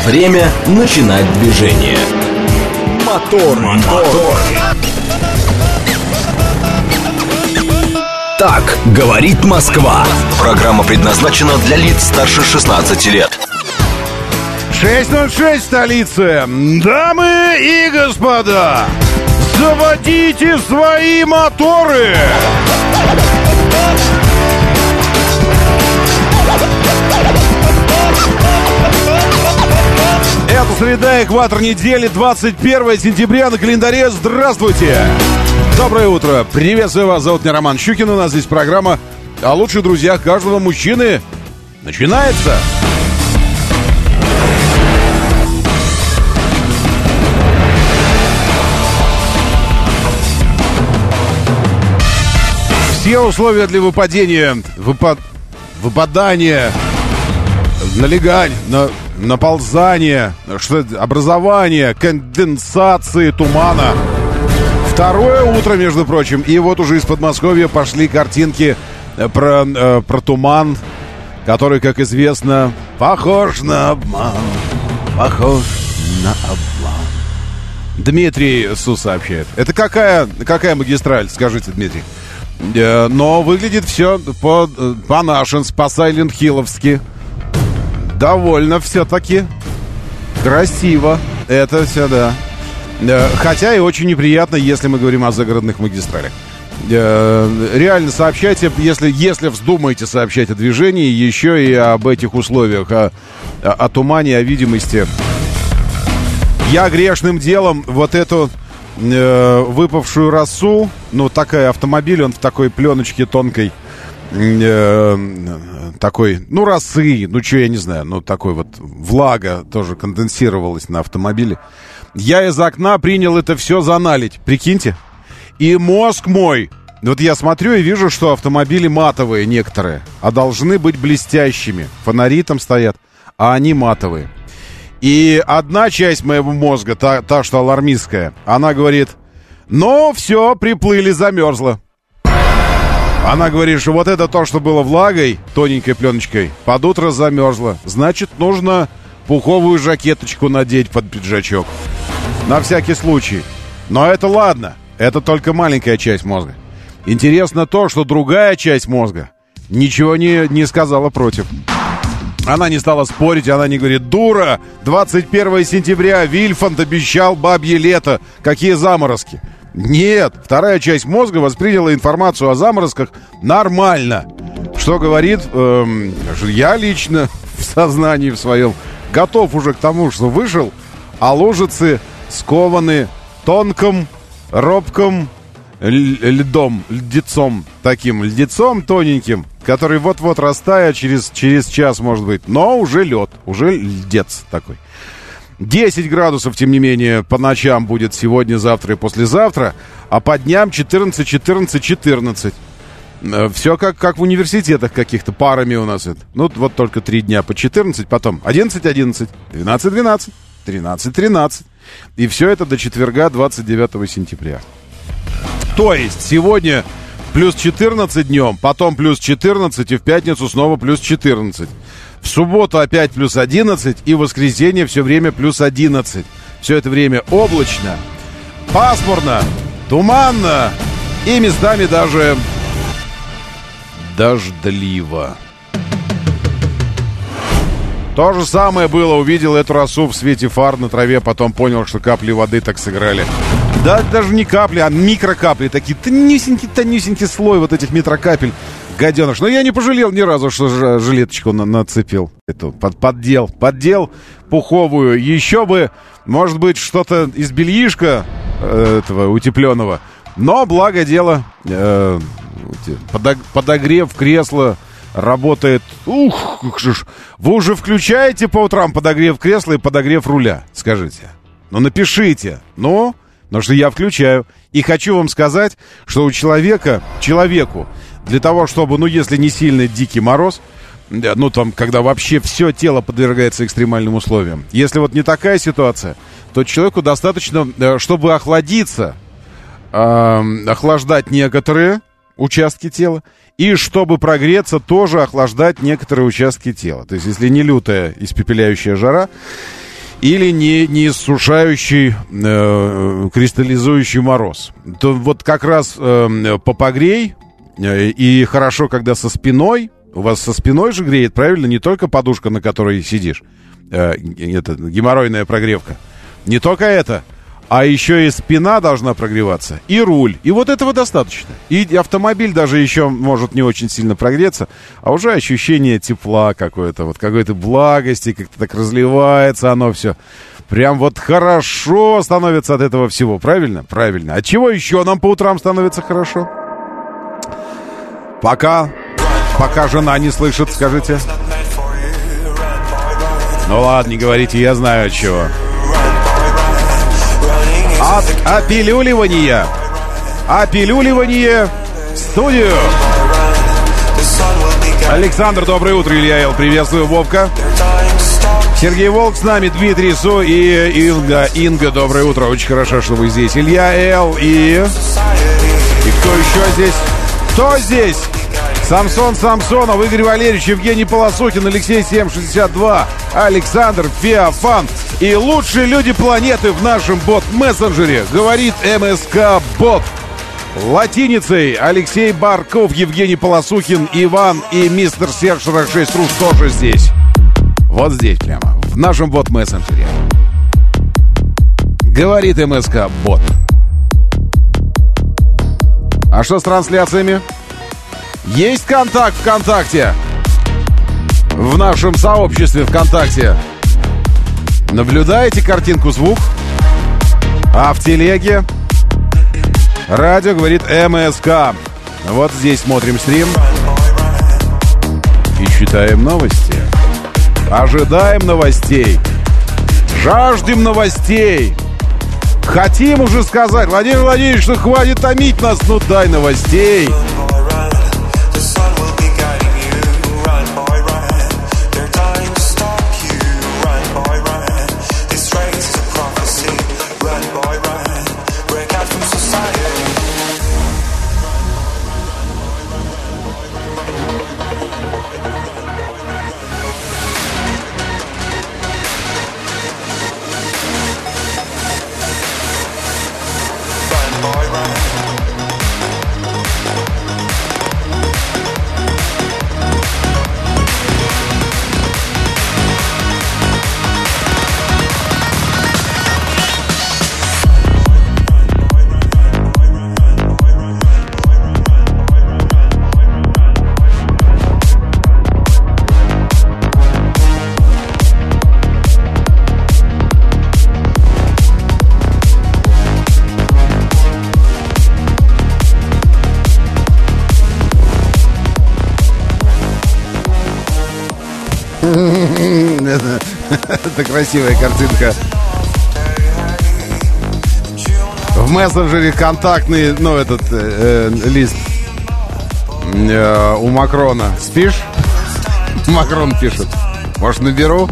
Время начинать движение. Мотор. Так говорит Москва. Программа предназначена для лиц старше 16 лет. 6:06 в столице. Дамы и господа, заводите свои моторы. Это среда, экватор недели, 21 сентября на календаре. Здравствуйте! Доброе утро! Приветствую вас, зовут меня Роман Щукин. У нас здесь программа о лучших друзьях каждого мужчины. Начинается! Все условия для выпадения, выпадания, налегания, наползания, образования, конденсации тумана. Второе утро, между прочим, и вот уже из Подмосковья пошли картинки про туман, который, как известно, похож на обман. Похож на обман. Дмитрий Су сообщает. Это какая магистраль, скажите, Дмитрий? Но выглядит все по-нашенски, по-сайлент-хилловски. Довольно все-таки красиво. Это все, да. Хотя и очень неприятно, если мы говорим о загородных магистралях. Реально сообщайте, если вздумаете сообщать о движении, еще и об этих условиях, о тумане, о видимости. Я грешным делом вот эту выпавшую росу, ну, такая автомобиль, он в такой пленочке тонкой, такой, ну, росы, ну, что, я не знаю, ну, такой вот влага тоже конденсировалась на автомобиле. Я из окна принял это все за наледь, прикиньте. И мозг мой, вот я смотрю и вижу, что автомобили матовые некоторые, а должны быть блестящими. Фонари там стоят, а они матовые. И одна часть моего мозга, та что алармистская, она говорит: ну, все, приплыли, замерзло. Она говорит, что вот это то, что было влагой, тоненькой пленочкой, под утро замерзло. Значит, нужно пуховую жакеточку надеть под пиджачок. На всякий случай. Но это ладно, это только маленькая часть мозга. Интересно то, что другая часть мозга ничего не сказала против. Она не стала спорить, она не говорит: дура, 21 сентября Вильфанд обещал бабье лето, какие заморозки. Нет, вторая часть мозга восприняла информацию о заморозках нормально. Что говорит, я лично в сознании в своем готов уже к тому, что вышел, а лужицы скованы тонким, робким льдецом тоненьким, который вот-вот растает через час, может быть. Но уже лед, уже льдец такой. 10 градусов, тем не менее, по ночам будет сегодня, завтра и послезавтра, а по дням 14. Все как в университетах каких-то, парами у нас это. Ну, вот только 3 дня по 14, потом 11, 12, 13. И все это до четверга, 29 сентября. То есть сегодня плюс 14 днем, потом плюс 14, и в пятницу снова плюс 14. В субботу опять плюс 11, и в воскресенье все время плюс 11. Все это время облачно, пасмурно, туманно и местами даже дождливо. То же самое было, увидел эту росу в свете фар на траве, потом понял, что капли воды так сыграли. Да, даже не капли, а микрокапли. Такие тонюсенький слой вот этих микрокапель. Гаденыш. Но я не пожалел ни разу, что жилеточку нацепил. Эту поддел пуховую. Еще бы, может быть, что-то из бельишка этого утепленного. Но, благо дело, подогрев кресла работает. Ух, вы уже включаете по утрам подогрев кресла и подогрев руля? Скажите. Ну, напишите. Ну, потому что я включаю. И хочу вам сказать, что у человеку, для того, чтобы, ну, если не сильный дикий мороз, ну, там, когда вообще все тело подвергается экстремальным условиям, если вот не такая ситуация, то человеку достаточно, чтобы охладиться, охлаждать некоторые участки тела, и чтобы прогреться, тоже охлаждать некоторые участки тела. То есть, если не лютая испепеляющая жара, или не иссушающий, кристаллизующий мороз. То вот как раз попогрей, и хорошо, когда со спиной. У вас со спиной же греет, правильно? Не только подушка, на которой сидишь. Это геморройная прогревка. Не только это, а еще и спина должна прогреваться, и руль. И вот этого достаточно. И автомобиль даже еще может не очень сильно прогреться, а уже ощущение тепла какое-то, вот какой-то благости, как-то так разливается оно все. Прям вот хорошо становится от этого всего, правильно? Правильно. От чего еще нам по утрам становится хорошо? Пока жена не слышит, скажите. Ну ладно, не говорите, я знаю от чего. Опилюливание в студию. Александр, доброе утро, Илья Л. Приветствую, Вовка. Сергей Волк с нами, Дмитрий Су и Инга, доброе утро. Очень хорошо, что вы здесь. Илья Л. И кто еще здесь? Кто здесь? Самсон Самсонов, Игорь Валерьевич, Евгений Полосухин, Алексей 762, Александр Феофан и лучшие люди планеты в нашем бот-мессенджере, говорит МСК-бот. Латиницей Алексей Барков, Евгений Полосухин, Иван и мистер Серж 46 Рус тоже здесь. Вот здесь прямо, в нашем бот-мессенджере. Говорит МСК-бот. А что с трансляциями? Есть контакт ВКонтакте? В нашем сообществе ВКонтакте. Наблюдаете картинку, звук? А в телеге? Радио говорит МСК. Вот здесь смотрим стрим. И читаем новости. Ожидаем новостей. Жаждем новостей. Хотим уже сказать, Владимир Владимирович, что хватит томить нас. Ну дай новостей. Это красивая картинка. В мессенджере контактный, ну, этот лист у Макрона. Спишь? Макрон пишет. Может, наберу?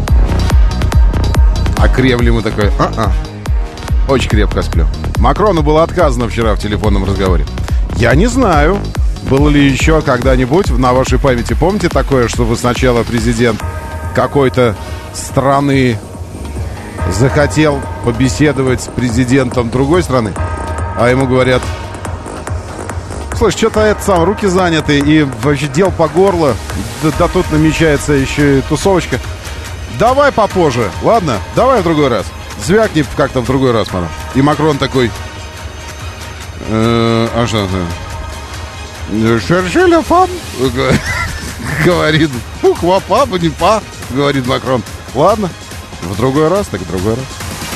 А Кремль ему такой: очень крепко сплю. Макрону было отказано вчера в телефонном разговоре. Я не знаю, было ли еще когда-нибудь на вашей памяти. Помните такое, что вы сначала президент какой-то страны захотел побеседовать с президентом другой страны, а ему говорят: слушай, что-то это сам, руки заняты, и вообще дел по горло, да тут намечается еще и тусовочка. Давай попозже, ладно? Давай в другой раз. Звякни как-то в другой раз, мама. И Макрон такой: а что это? Шершеля фам? Говорит. Буква па, не па, говорит Макрон. Ладно, в другой раз, так в другой раз.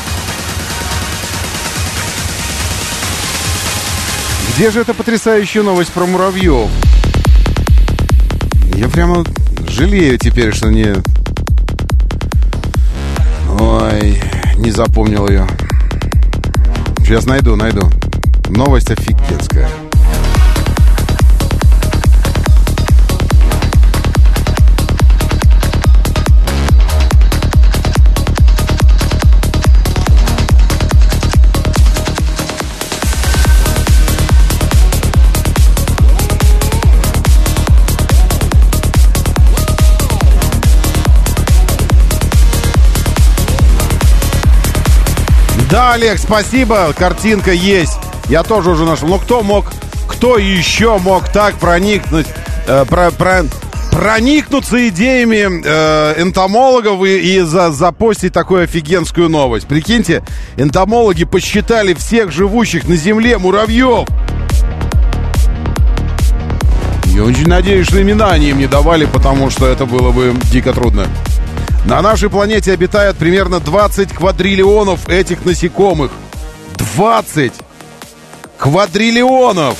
Где же эта потрясающая новость про муравьев? Я прямо жалею теперь, что не... Ой, не запомнил ее. Сейчас найду. Новость офигенская. Да, Олег, спасибо, картинка есть. Я тоже уже нашел. Но кто еще мог так проникнуться идеями энтомологов и запостить такую офигенскую новость? Прикиньте, энтомологи посчитали всех живущих на Земле муравьев. Я очень надеюсь, что имена они им не давали, потому что это было бы дико трудно. На нашей планете обитает примерно 20 квадриллионов этих насекомых. 20 квадриллионов!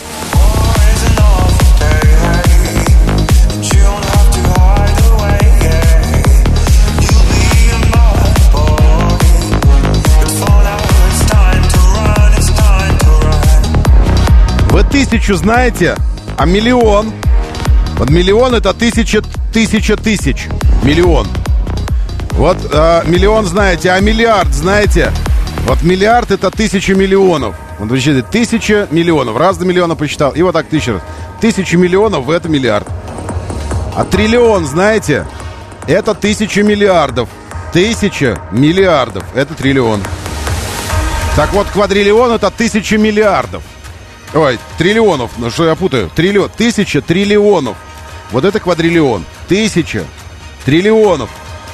Вы 1000 знаете, а миллион? Вот миллион — это тысяча тысяч. Миллион. Вот миллион знаете, а миллиард знаете? Вот миллиард — это 1000 миллионов. Вот вы считаете, 1000 миллионов. Раз до миллиона посчитал, и вот так 1000 раз. 1000 миллионов — это миллиард. А триллион, знаете? Это 1000 миллиардов. 1000 миллиардов — это триллион. Так вот, квадриллион — это 1000 миллиардов. Ой, триллионов, ну что я путаю? 1000 триллионов. Вот это квадриллион. 1000 триллионов.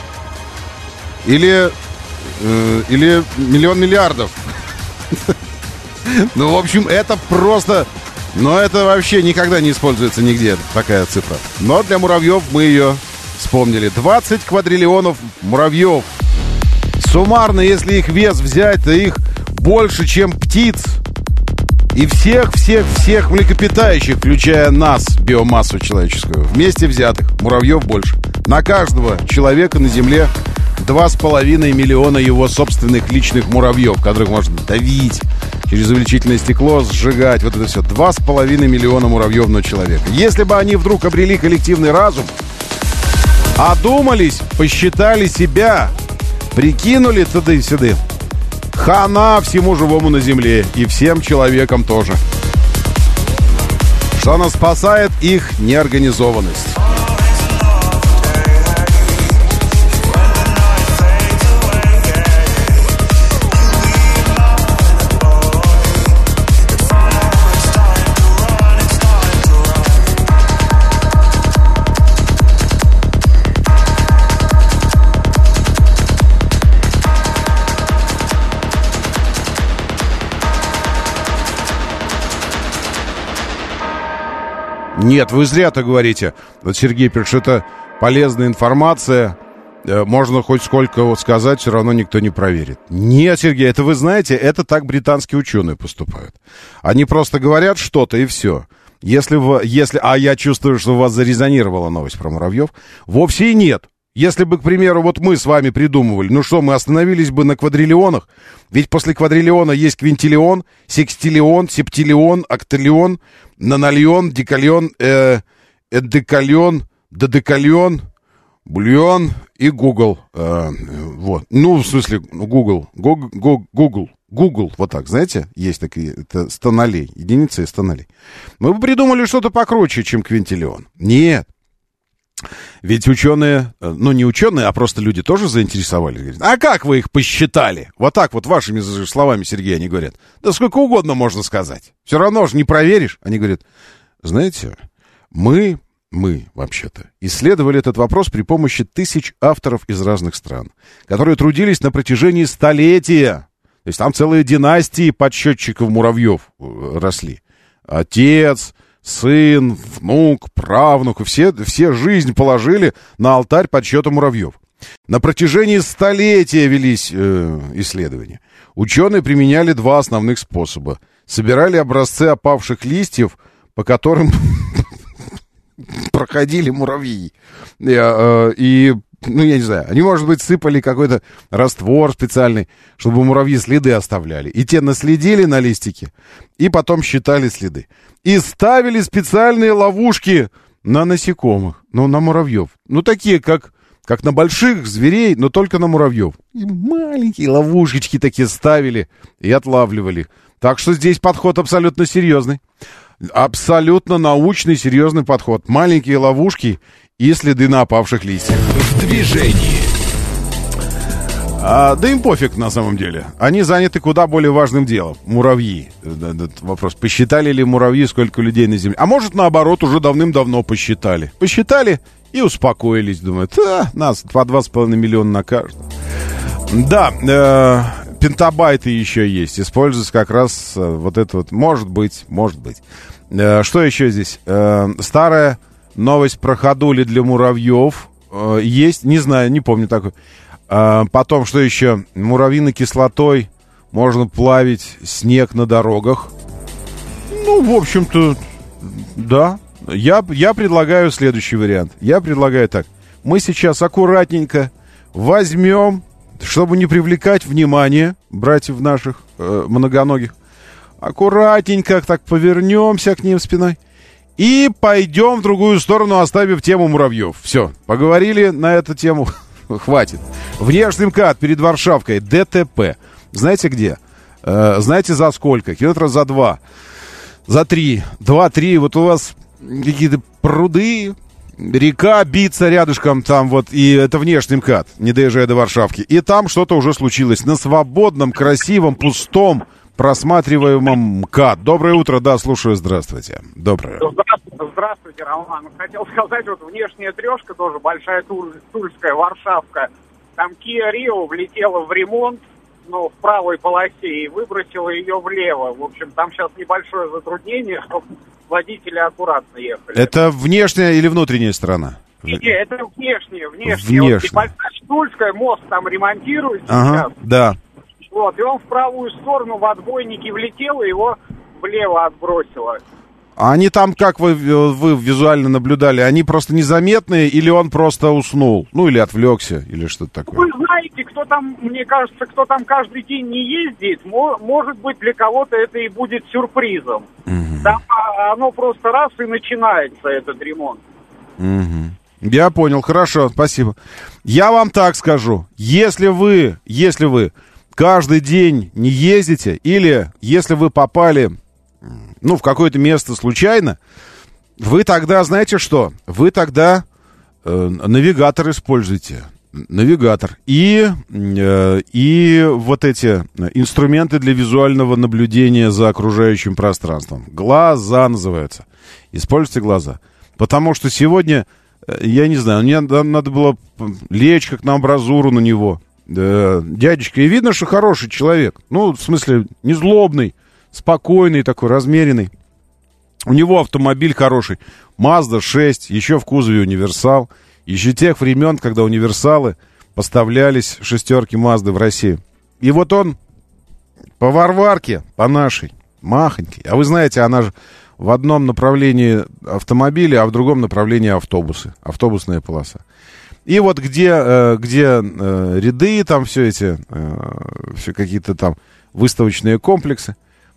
Или миллион миллиардов. Ну, в общем, это просто... Но это вообще никогда не используется нигде, такая цифра. Но для муравьев мы ее вспомнили. 20 квадриллионов муравьев. Суммарно, если их вес взять, то их больше, чем птиц. И всех млекопитающих, включая нас, биомассу человеческую, вместе взятых, муравьев больше. На каждого человека на Земле 2,5 миллиона его собственных личных муравьев, которых можно давить, через увеличительное стекло сжигать, вот это все. 2,5 миллиона муравьев на человека. Если бы они вдруг обрели коллективный разум, одумались, посчитали себя, прикинули туда-сюда, хана всему живому на Земле и всем человекам тоже. Что нас спасает? Их неорганизованность. Нет, вы зря так говорите. Вот Сергей пишет, что это полезная информация. Можно хоть сколько вот сказать, все равно никто не проверит. Нет, Сергей, это вы знаете, это так британские ученые поступают. Они просто говорят что-то и все. А я чувствую, что у вас зарезонировала новость про муравьев. Вовсе и нет. Если бы, к примеру, вот мы с вами придумывали, ну что, мы остановились бы на квадриллионах? Ведь после квадриллиона есть квинтиллион, секстиллион, септиллион, октиллион, нанолион, декалион, эдекалион, додекалион, бульон и Google. Вот. Ну, в смысле, Google, вот так, знаете, есть такие, это 100 нолей, единицы и 100 нолей. Мы бы придумали что-то покруче, чем квинтиллион. Нет. Ведь ученые, ну не ученые, а просто люди тоже заинтересовались. Говорят, а как вы их посчитали? Вот так вот вашими словами, Сергей, они говорят. Да сколько угодно можно сказать. Все равно же не проверишь. Они говорят, знаете, мы вообще-то исследовали этот вопрос при помощи 1000 авторов из разных стран, которые трудились на протяжении столетия. То есть там целые династии подсчетчиков муравьев росли. Отец, сын, внук, правнук, все жизнь положили на алтарь подсчета муравьев. На протяжении столетия велись исследования. Ученые применяли 2 основных способа. Собирали образцы опавших листьев, по которым проходили муравьи. И, ну, я не знаю, они, может быть, сыпали какой-то раствор специальный, чтобы муравьи следы оставляли. И те наследили на листике, и потом считали следы. И ставили специальные ловушки на насекомых, ну, на муравьев. Ну, такие, как на больших зверей, но только на муравьев. И маленькие ловушечки такие ставили и отлавливали. Так что здесь подход абсолютно серьезный. Абсолютно научный, серьезный подход. Маленькие ловушки и следы на опавших листьях. В движении. Да им пофиг на самом деле. Они заняты куда более важным делом. Муравьи. Этот вопрос. Посчитали ли муравьи, сколько людей на Земле? А может, наоборот, уже давным-давно посчитали. Посчитали и успокоились. Думают, нас по 2,5 миллиона на каждого. Да, пентабайты еще есть. Используется как раз вот это вот. Может быть. Что еще здесь? Старая новость про ходули для муравьев. Есть, не знаю, не помню такой. Потом, что еще? Муравьиной кислотой можно плавить снег на дорогах. Ну, в общем-то, да. Я предлагаю следующий вариант. Я предлагаю так. Мы сейчас аккуратненько возьмем, чтобы не привлекать внимание братьев наших многоногих, аккуратненько так повернемся к ним спиной и пойдем в другую сторону, оставив тему муравьев. Все, поговорили на эту тему. Хватит. Внешний МКАД перед Варшавкой. ДТП. Знаете где? Знаете за сколько? Километра за 2. За 3. 2-3. Вот у вас какие-то пруды, река биться рядышком там вот. И это внешний МКАД, не доезжая до Варшавки. И там что-то уже случилось. На свободном, красивом, пустом, просматриваемом МКАД. Доброе утро. Да, слушаю. Здравствуйте. Доброе. Здравствуйте, Роман. Хотел сказать, вот внешняя трешка тоже большая тульская, Варшавка. Там Kia Rio влетела в ремонт, в правой полосе и выбросила ее влево. В общем, там сейчас небольшое затруднение, чтобы водители аккуратно ехали. Это внешняя или внутренняя сторона? Нет, это внешняя. Вот небольшая Тульская, мост там ремонтируют сейчас. Да. Вот, и он в правую сторону в отбойнике влетел, и его влево отбросило. А они там, как вы визуально наблюдали, они просто незаметные, или он просто уснул? Ну, или отвлекся, или что-то такое? Вы знаете, мне кажется, кто там каждый день не ездит, может быть, для кого-то это и будет сюрпризом. Угу. Там оно просто раз и начинается, этот ремонт. Угу. Я понял, хорошо, спасибо. Я вам так скажу, если вы каждый день не ездите, или если вы попали... в какое-то место случайно, вы тогда, знаете что? Вы тогда навигатор используйте. Навигатор. И вот эти инструменты для визуального наблюдения за окружающим пространством. Глаза называются. Используйте глаза. Потому что сегодня, я не знаю, мне надо было лечь как на амбразуру на него. Дядечка, и видно, что хороший человек. В смысле, не злобный. Спокойный такой, размеренный. У него автомобиль хороший. Mazda 6, еще в кузове универсал. Еще тех времен, когда универсалы поставлялись шестерки Mazda в Россию. И вот он по Варварке, по нашей, махонькой. А вы знаете, она же в одном направлении автомобили, а в другом направлении автобусы. Автобусная полоса. И вот где ряды, там все эти, все какие-то там выставочные комплексы,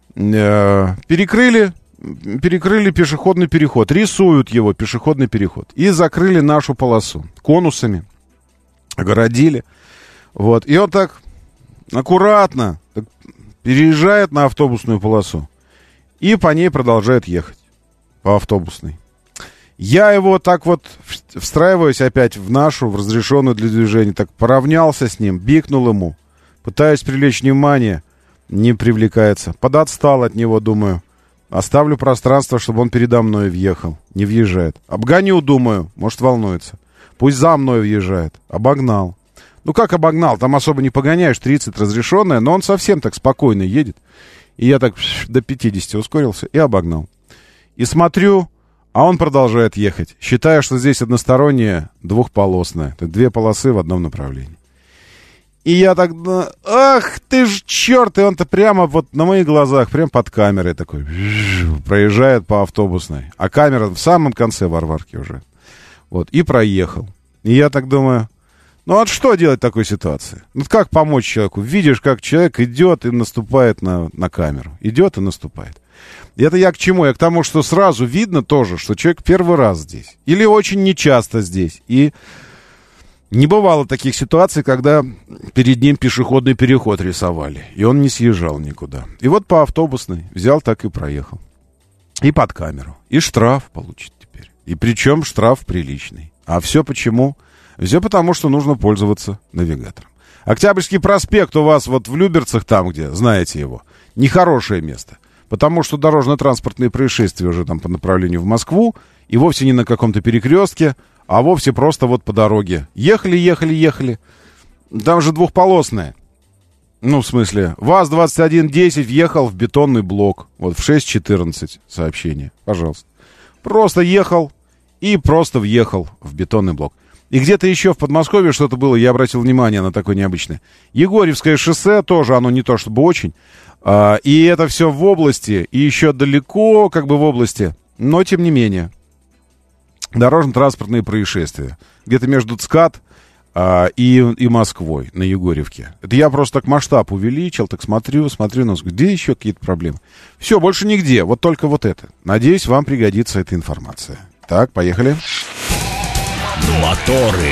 перекрыли пешеходный переход, рисуют его, пешеходный переход, и закрыли нашу полосу конусами, огородили, вот, и он так аккуратно так переезжает на автобусную полосу и по ней продолжает ехать, по автобусной. Я его так вот встраиваюсь опять в разрешенную для движения, так поравнялся с ним, бикнул ему, пытаюсь привлечь внимание. Не привлекается. Подотстал от него, думаю. Оставлю пространство, чтобы он передо мной въехал. Не въезжает. Обгоню, думаю. Может, волнуется. Пусть за мной въезжает. Обогнал. Как обогнал? Там особо не погоняешь. 30 разрешенная, но он совсем так спокойно едет. И я так до 50 ускорился и обогнал. И смотрю, а он продолжает ехать. Считая, что здесь односторонняя, двухполосная. Это 2 полосы в одном направлении. И я так, ах ты ж черт, и он-то прямо вот на моих глазах, прямо под камерой такой, проезжает по автобусной. А камера в самом конце Варварки уже. Вот, и проехал. И я так думаю, что делать в такой ситуации? Как помочь человеку? Видишь, как человек идет и наступает на камеру. Идет и наступает. И это я к чему? Я к тому, что сразу видно тоже, что человек первый раз здесь. Или очень нечасто здесь. И... не бывало таких ситуаций, когда перед ним пешеходный переход рисовали, и он не съезжал никуда. И вот по автобусной взял, так и проехал. И под камеру. И штраф получит теперь. И причем штраф приличный. А все почему? Все потому, что нужно пользоваться навигатором. Октябрьский проспект у вас вот в Люберцах, там где, знаете его, нехорошее место. Потому что дорожно-транспортные происшествия уже там по направлению в Москву, и вовсе не на каком-то перекрестке, а вовсе просто вот по дороге. Ехали. Там же двухполосная. Ну, в смысле, ВАЗ-2110 въехал в бетонный блок. Вот в 6:14 сообщение. Пожалуйста. Просто ехал и просто въехал в бетонный блок. И где-то еще в Подмосковье что-то было, я обратил внимание на такое необычное. Егорьевское шоссе тоже, оно не то чтобы очень. И это все в области, и еще далеко как бы в области. Но, тем не дорожно-транспортные происшествия. Где-то между ЦКАД и Москвой на Егорьевке. Это я просто так масштаб увеличил, так смотрю, где еще какие-то проблемы. Все, больше нигде, вот только вот это. Надеюсь, вам пригодится эта информация. Так, поехали. Моторы.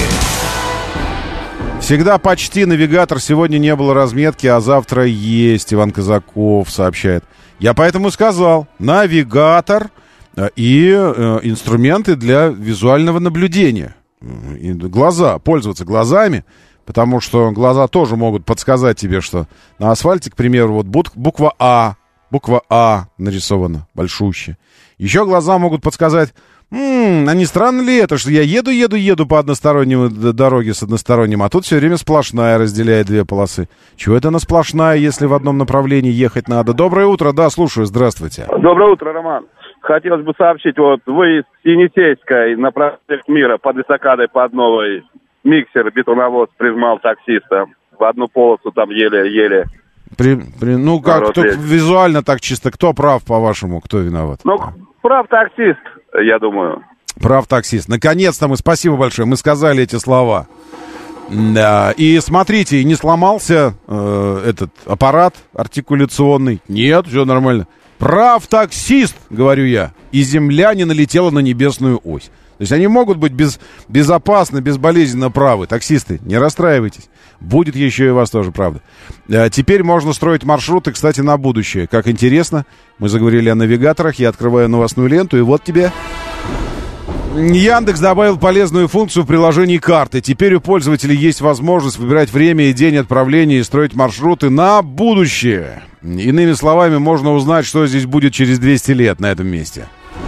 Всегда почти навигатор. Сегодня не было разметки, а завтра есть, Иван Казаков сообщает. Я поэтому сказал, навигатор и инструменты для визуального наблюдения. И глаза, пользоваться глазами, потому что глаза тоже могут подсказать тебе, что на асфальте, к примеру, вот буква А нарисована, большущая. Еще глаза могут подсказать, а не странно ли это, что я еду по односторонней дороге с односторонним, а тут все время сплошная разделяет две полосы. Чего это она сплошная, если в одном направлении ехать надо? Доброе утро, да, слушаю, здравствуйте. Доброе утро, Роман. Хотелось бы сообщить, вот выезд с Енисейской на проспект Мира под эстакадой под Новой. Миксер, бетоновоз прижимал таксиста. В одну полосу там еле-еле. Ну как, кто, визуально так чисто, кто прав, по-вашему, кто виноват? Ну, прав таксист, я думаю. Прав таксист. Наконец-то спасибо большое, мы сказали эти слова. Да, и смотрите, не сломался этот аппарат артикуляционный. Нет, все нормально. Прав таксист, говорю я. И земля не налетела на небесную ось. То есть они могут быть безопасно, безболезненно правы. Таксисты, не расстраивайтесь. Будет еще и у вас тоже правда. Теперь можно строить маршруты, кстати, на будущее. Как интересно. Мы заговорили о навигаторах. Я открываю новостную ленту, и вот тебе... Яндекс добавил полезную функцию в приложении карты. Теперь у пользователей есть возможность выбирать время и день отправления и строить маршруты на будущее. Иными словами, можно узнать, что здесь будет через 200 лет на этом месте.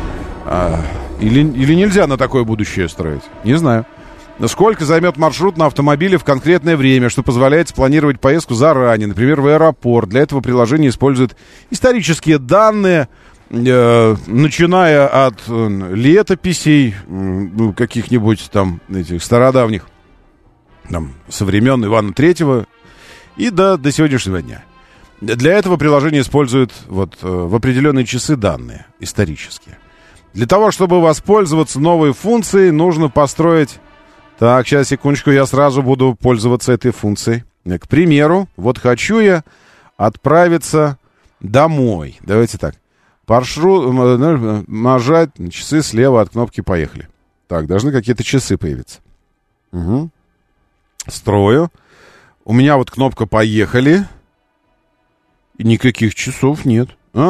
Или нельзя на такое будущее строить? Не знаю. Сколько займет маршрут на автомобиле в конкретное время, что позволяет спланировать поездку заранее, например, в аэропорт. Для этого приложение использует исторические данные, начиная от летописей каких-нибудь там этих стародавних, там, со времен Ивана Третьего и до сегодняшнего дня. Для этого приложение использует вот в определенные часы данные исторические. Для того, чтобы воспользоваться новой функцией, нужно построить... Так, сейчас, секундочку, я сразу буду пользоваться этой функцией. К примеру, вот хочу я отправиться домой. Давайте так. Нажать часы слева от кнопки «Поехали». Так, должны какие-то часы появиться. Угу. Строю. У меня вот кнопка «Поехали». И никаких часов нет.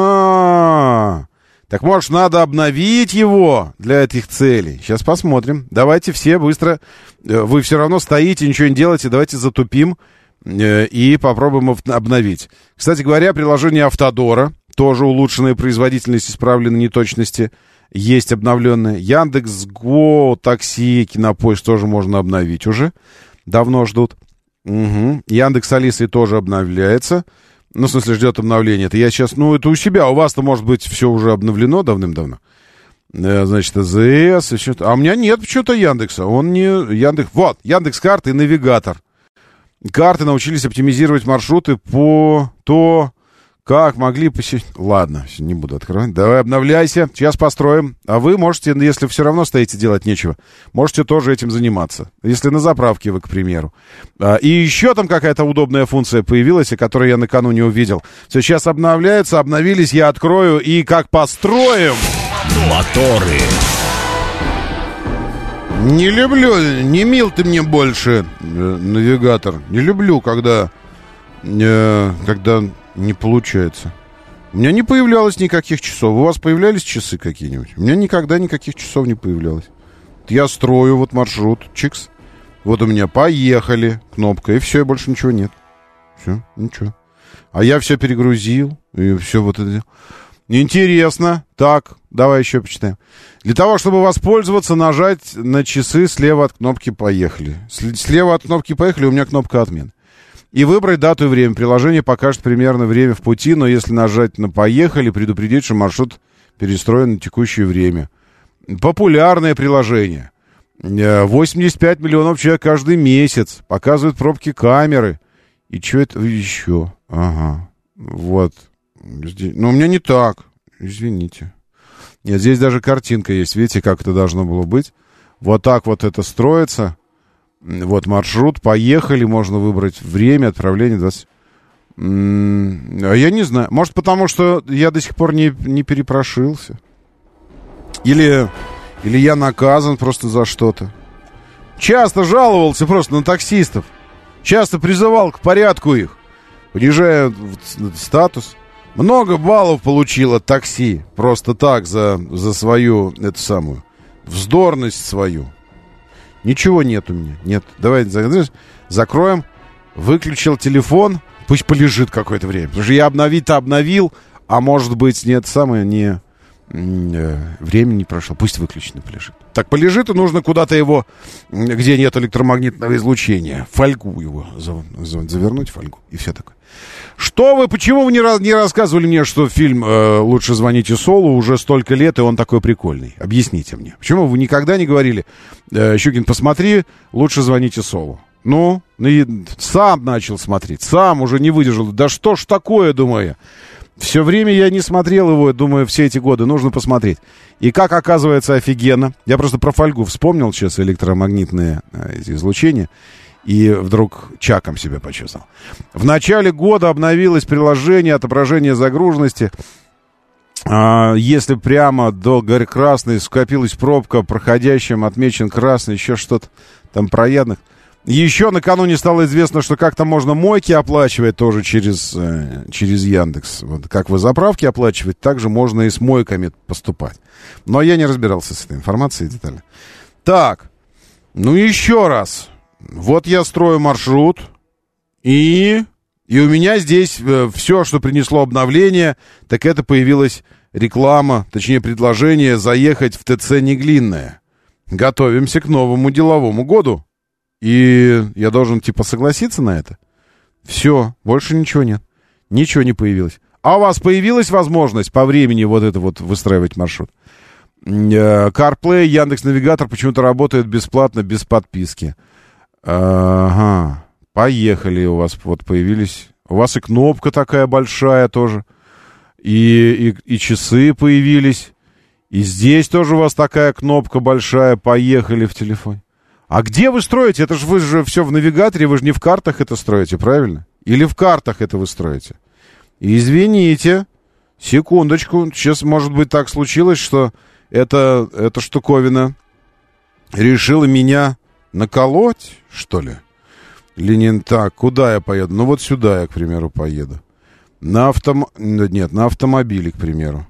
Так, может, надо обновить его для этих целей? Сейчас посмотрим. Давайте все быстро. Вы все равно стоите, ничего не делаете. Давайте затупим и попробуем обновить. Кстати говоря, приложение Автодора, тоже улучшенная производительность, исправленные неточности, есть обновленные. Яндекс.Го, такси, Кинопоиск тоже можно обновить уже. Давно ждут. Угу. Яндекс Алисой тоже обновляется. Ну, в смысле, ждет обновления. Это я сейчас, это у себя. У вас-то, может быть, все уже обновлено давным-давно. Значит, АЗС, еще... А у меня нет почему-то Яндекса. Он не Яндекс... Вот, Яндекс.Карты и навигатор. Карты научились оптимизировать маршруты по как могли посетить... Ладно, не буду открывать. Давай, обновляйся. Сейчас построим. А вы можете, если все равно стоите, делать нечего, можете тоже этим заниматься. Если на заправке вы, к примеру. И еще там какая-то удобная функция появилась, которую я накануне увидел. Все, сейчас обновляются, обновились, я открою и как построим... Моторы. Не люблю, не мил ты мне больше, навигатор. Не люблю, когда не получается. У меня не появлялось никаких часов. У вас появлялись часы какие-нибудь? У меня никогда никаких часов не появлялось. Я строю вот маршрут, чикс. Вот у меня «поехали» кнопка, и все, и больше ничего нет. Все, ничего. А я все перегрузил, и все вот это. Интересно. Так, давай еще почитаем. Для того, чтобы воспользоваться, нажать на часы слева от кнопки «Поехали». Слева от кнопки «Поехали» у меня кнопка «Отмен». И выбрать дату и время. Приложение покажет примерно время в пути, но если нажать на «Поехали», предупредит, что маршрут перестроен на текущее время. Популярное приложение. 85 миллионов человек каждый месяц. Показывают пробки камеры. И что это еще? Ага. Вот. Здесь. Но у меня не так. Извините. Нет, здесь даже картинка есть. Видите, как это должно было быть? Вот так вот это строится. Вот маршрут. Поехали. Можно выбрать время отправления 20. Я не знаю. Может, потому что я до сих пор не перепрошился. Или я наказан просто за что-то. Часто жаловался просто на таксистов. Часто призывал к порядку их, понижая статус. Много баллов получил от такси. Просто так, за свою, эту самую, вздорность свою. Ничего нет у меня. Нет. Давай закроем. Выключил телефон. Пусть полежит какое-то время. Потому что я обновить-то обновил, а может быть, нет, самое не... Время не прошло, пусть выключено полежит. Так, полежит, и нужно куда-то его, где нет электромагнитного излучения, фольгу его завернуть, фольгу, и все такое. Что вы, почему вы не рассказывали мне, что фильм «Лучше звоните Солу» уже столько лет, и он такой прикольный? Объясните мне. Почему вы никогда не говорили: Щукин, посмотри, «Лучше звоните Солу»? Ну, и сам начал смотреть, сам уже не выдержал. Да что ж такое, думаю я. Все время я не смотрел его, думаю, все эти годы нужно посмотреть. И как оказывается, офигенно. Я просто про фольгу вспомнил сейчас, электромагнитные излучения, и вдруг чаком себя почувствовал. В начале года обновилось приложение отображения загруженности. Если прямо до горы красной скопилась пробка, проходящим отмечен красный, еще что-то там проядных. Еще накануне стало известно, что как-то можно мойки оплачивать тоже через Яндекс. Вот как вы заправки оплачиваете, так же можно и с мойками поступать. Но я не разбирался с этой информацией детально. Так, ну еще раз. Вот я строю маршрут, и у меня здесь все, что принесло обновление, так это появилась реклама, точнее предложение заехать в ТЦ Неглинное. Готовимся к новому деловому году. И я должен, типа, согласиться на это? Все, больше ничего нет. Ничего не появилось. А у вас появилась возможность по времени вот это вот выстраивать маршрут? CarPlay, Яндекс.Навигатор почему-то работает бесплатно, без подписки. Ага, поехали у вас, вот появились. У вас и кнопка такая большая тоже. И часы появились. И здесь тоже у вас такая кнопка большая, поехали в телефоне. А где вы строите? Это же вы же все в навигаторе, вы же не в картах это строите, правильно? Или в картах это вы строите? Извините, секундочку, сейчас, может быть, так случилось, что эта штуковина решила меня наколоть, что ли? Так, куда я поеду? Ну, вот сюда я, к примеру, поеду. На автомобиле, к примеру.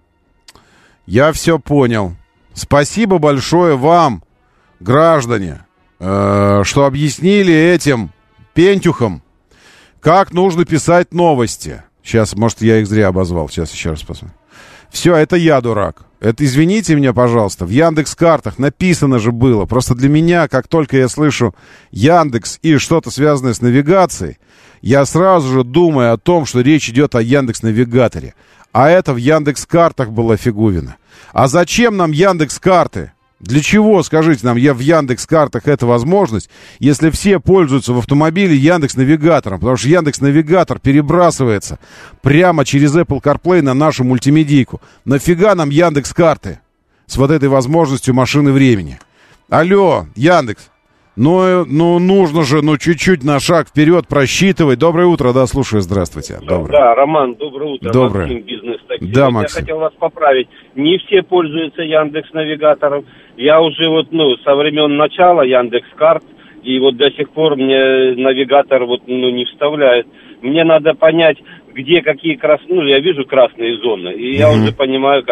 Я все понял. Спасибо большое вам, граждане, что объяснили этим пентюхам, как нужно писать новости. Сейчас, может, я их зря обозвал. Сейчас еще раз посмотрим. Все, это я дурак. Это, извините меня, пожалуйста, в Яндекс.Картах написано же было. Просто для меня, как только я слышу Яндекс и что-то связанное с навигацией, я сразу же думаю о том, что речь идет о Яндекс.Навигаторе. А это в Яндекс.Картах была фиговина. А зачем нам Яндекс.Карты? Для чего, скажите нам, в Яндекс.Картах эта возможность, если все пользуются в автомобиле Яндекс.Навигатором? Потому что Яндекс.Навигатор перебрасывается прямо через Apple CarPlay на нашу мультимедийку. Нафига нам Яндекс.Карты с вот этой возможностью машины времени? Алло, Яндекс, ну нужно же, чуть-чуть на шаг вперед просчитывать. Доброе утро, да, слушаю, здравствуйте. Доброе. Да, Роман, доброе утро. Доброе. Максим, бизнес-такси. Да, Максим. Я хотел вас поправить. Не все пользуются Яндекс.Навигатором. Я уже со времен начала Яндекс.Карт, и вот до сих пор мне навигатор не вставляет. Мне надо понять, где какие красные, я вижу красные зоны, и я уже понимаю,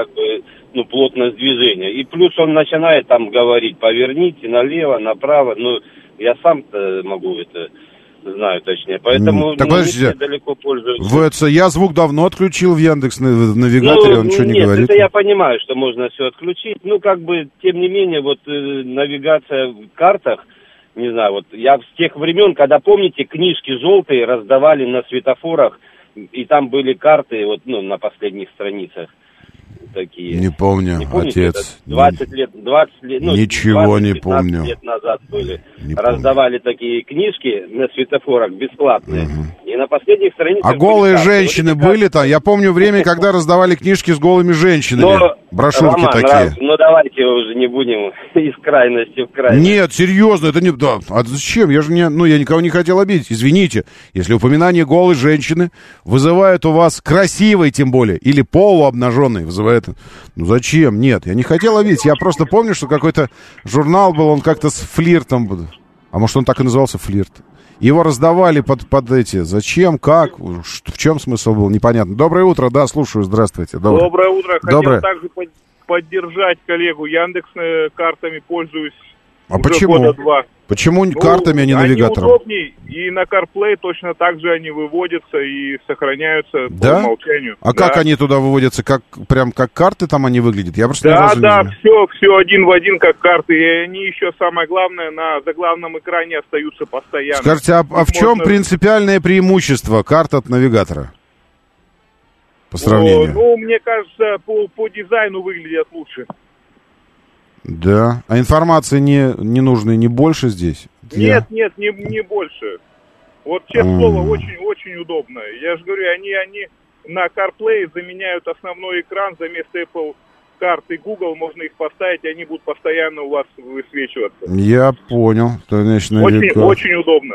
плотность движения. И плюс он начинает там говорить: поверните налево, направо, Я сам могу это... Знаю точнее, поэтому так, подождите, далеко пользуюсь. Я звук давно отключил в Яндекс.Навигаторе, он ничего не говорит. Это я понимаю, что можно все отключить, тем не менее, навигация в картах, не знаю, я с тех времен, когда, помните, книжки желтые раздавали на светофорах, и там были карты, на последних страницах. Такие. Не помню, отец. 20 лет, ничего не помню. Лет назад были. Раздавали такие книжки на светофорах бесплатные. И на последних страницах... А голые женщины были там? Я помню время, когда раздавали книжки с голыми женщинами. Брошюрки Роман, такие. Давайте уже не будем из крайности в крайность. Нет, серьезно, это не... Да. А зачем? Я никого не хотел обидеть. Извините, если упоминание голой женщины вызывает у вас красивой, тем более, или полуобнаженной вызывает... зачем? Нет, я не хотел обидеть. Я просто помню, что какой-то журнал был, он как-то с флиртом... А может, он так и назывался, флирт? Его раздавали под эти... Зачем? Как? В чем смысл был? Непонятно. Доброе утро, да, слушаю. Здравствуйте. Доброе утро. Хотел также поддержать коллегу. Яндекс картами пользуюсь уже года 2. Почему картами, а не навигатором? Они удобнее, и на CarPlay точно так же они выводятся и сохраняются по умолчанию. А как они туда выводятся? Прям как карты там они выглядят? Я просто все один в один как карты. И они еще, самое главное, на заглавном экране остаются постоянно. Скажите, а в чем принципиальное преимущество карт от навигатора? По сравнению? Мне кажется, по дизайну выглядят лучше. Да. А информации не нужно не больше здесь? Нет, не больше. Честное слово, очень-очень удобно. Я же говорю, они на CarPlay заменяют основной экран, за место Apple карты Google можно их поставить, и они будут постоянно у вас высвечиваться. Я понял. Очень удобно.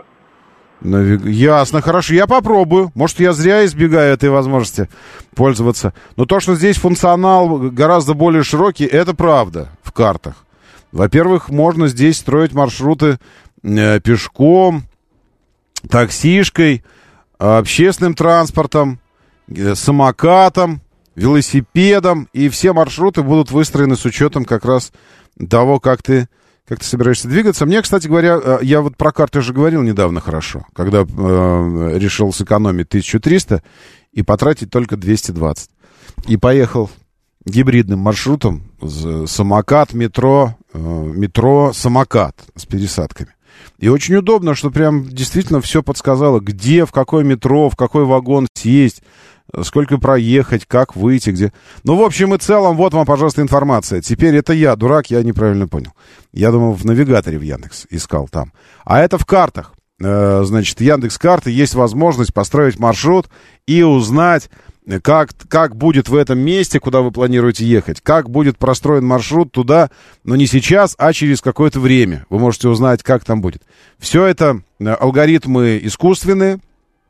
Ясно, хорошо, я попробую. Может, я зря избегаю этой возможности пользоваться. Но то, что здесь функционал гораздо более широкий, это правда в картах. Во-первых, можно здесь строить маршруты пешком, таксишкой, общественным транспортом, самокатом, велосипедом. И все маршруты будут выстроены с учетом как раз того, как ты собираешься двигаться. Мне, кстати говоря, я про карты уже говорил недавно хорошо, когда решил сэкономить 1300 и потратить только 220. И поехал гибридным маршрутом, самокат, метро, самокат с пересадками. И очень удобно, что прям действительно все подсказало, где, в какое метро, в какой вагон сесть, сколько проехать, как выйти, где... В общем и целом, вот вам, пожалуйста, информация. Теперь это я, дурак, я неправильно понял. Я думал, в навигаторе в Яндекс искал там. А это в картах. Значит, Яндекс.Карты есть возможность построить маршрут и узнать, как будет в этом месте, куда вы планируете ехать, как будет простроен маршрут туда, но не сейчас, а через какое-то время. Вы можете узнать, как там будет. Все это алгоритмы искусственно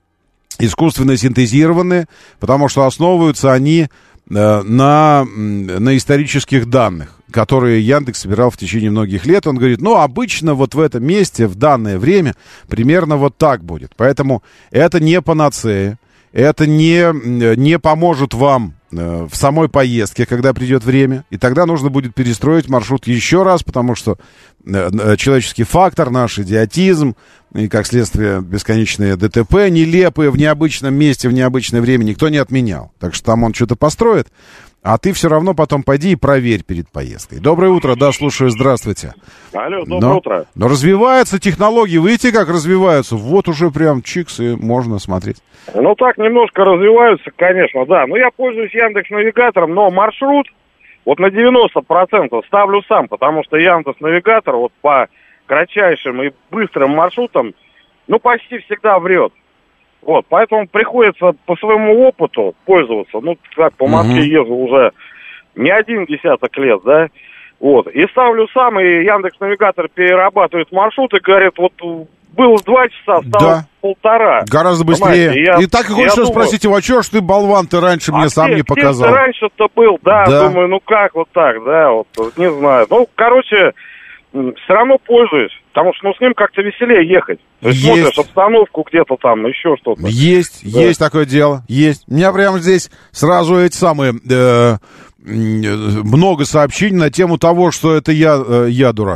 синтезированные, потому что основываются они на исторических данных, которые Яндекс собирал в течение многих лет. Он говорит, обычно вот в этом месте в данное время примерно вот так будет. Поэтому это не панацея, это не поможет вам в самой поездке, когда придет время. И тогда нужно будет перестроить маршрут еще раз, потому что человеческий фактор, наш идиотизм и, как следствие, бесконечные ДТП, нелепые в необычном месте, в необычное время, никто не отменял. Так что там он что-то построит, а ты все равно потом пойди и проверь перед поездкой. Доброе утро, да, слушаю, здравствуйте. Алло, доброе утро. Но развиваются технологии, видите, как развиваются? Вот уже прям чикс, и можно смотреть. Так немножко развиваются, конечно, да. Я пользуюсь Яндекс.Навигатором, но маршрут на 90% ставлю сам, потому что Яндекс.Навигатор по кратчайшим и быстрым маршрутам, почти всегда врет. Поэтому приходится по своему опыту пользоваться. По Москве езжу уже не 10 лет, да. И ставлю сам, и Яндекс.Навигатор перерабатывает маршрут и говорит, было 2 часа, стало 1,5. Гораздо быстрее. И так и хочется спросить его, чё ж ты, болван, ты раньше мне сам не показал? Ты раньше-то был, да, думаю, как так, да, не знаю. Все равно пользуюсь, потому что с ним как-то веселее ехать. То есть смотришь обстановку где-то там, еще что-то. Есть такое дело, есть. У меня прямо здесь сразу много сообщений на тему того, что это я дурак.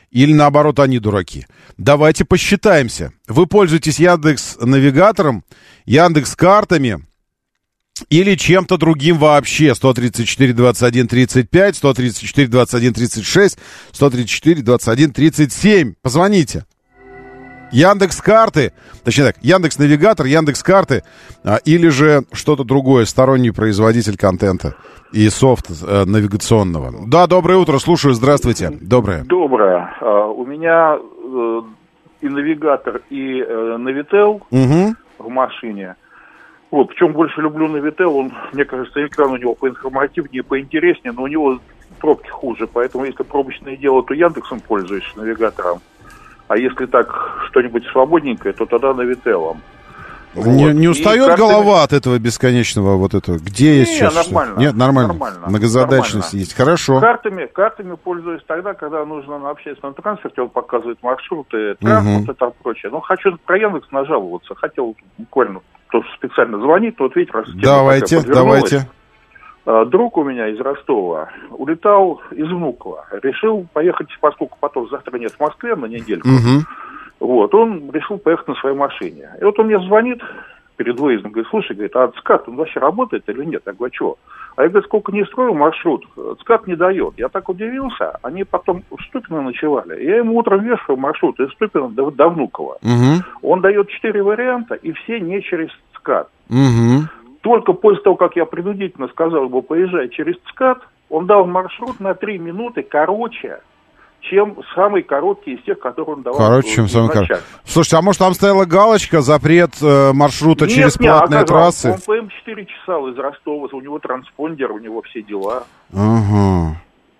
Или наоборот, они дураки? Давайте посчитаемся. Вы пользуетесь Яндекс.Навигатором, Яндекс.Картами или чем-то другим вообще? 134, 21, 35, 134, 21, 36, 134, 21, 37. Позвоните. Яндекс.Карты, точнее так, Яндекс.Навигатор, Яндекс.Карты, или же что-то другое, сторонний производитель контента и софт навигационного. Да, доброе утро, слушаю, здравствуйте. Доброе. Доброе. У меня и навигатор, и Навител в машине. Вот, причем больше люблю Навител, он, мне кажется, экран у него поинформативнее, поинтереснее, но у него пробки хуже, поэтому если пробочное дело, то Яндексом пользуюсь, навигатором. А если так что-нибудь свободненькое, то тогда Навителом. Не устает голова от этого бесконечного вот этого? Где есть сейчас? Нормально. Нет, нормально. Многозадачность есть. Хорошо. Картами пользуюсь тогда, когда нужно на общественном транспорте, он показывает маршруты, транспорт и там прочее. Но хочу про Яндекс нажаловаться. Хотел буквально тоже специально звонить, то вот видите, раз Давайте. Друг у меня из Ростова улетал из Внуково. Решил поехать, поскольку потом завтра нет в Москве на недельку. Вот, он решил поехать на своей машине. И вот он мне звонит перед выездом, говорит, слушай, говорит, а ЦКАД, он вообще работает или нет? Я говорю, чего? А я, говорит, сколько не строил маршрут, ЦКАД не дает. Я так удивился, они потом в Ступино ночевали. Я ему утром вешаю маршрут из Ступино до Внуково. Он дает 4 варианта, и все не через ЦКАД. Только после того, как я принудительно сказал ему, поезжай через ЦКАД, он дал маршрут на 3 минуты короче, чем самый короткий из тех, которые он давал. Короче, чем самый короткий. Слушайте, а может там стояла галочка, запрет маршрута через платные трассы? Он по М4 чесал из Ростова, у него транспондер, у него все дела. Ага.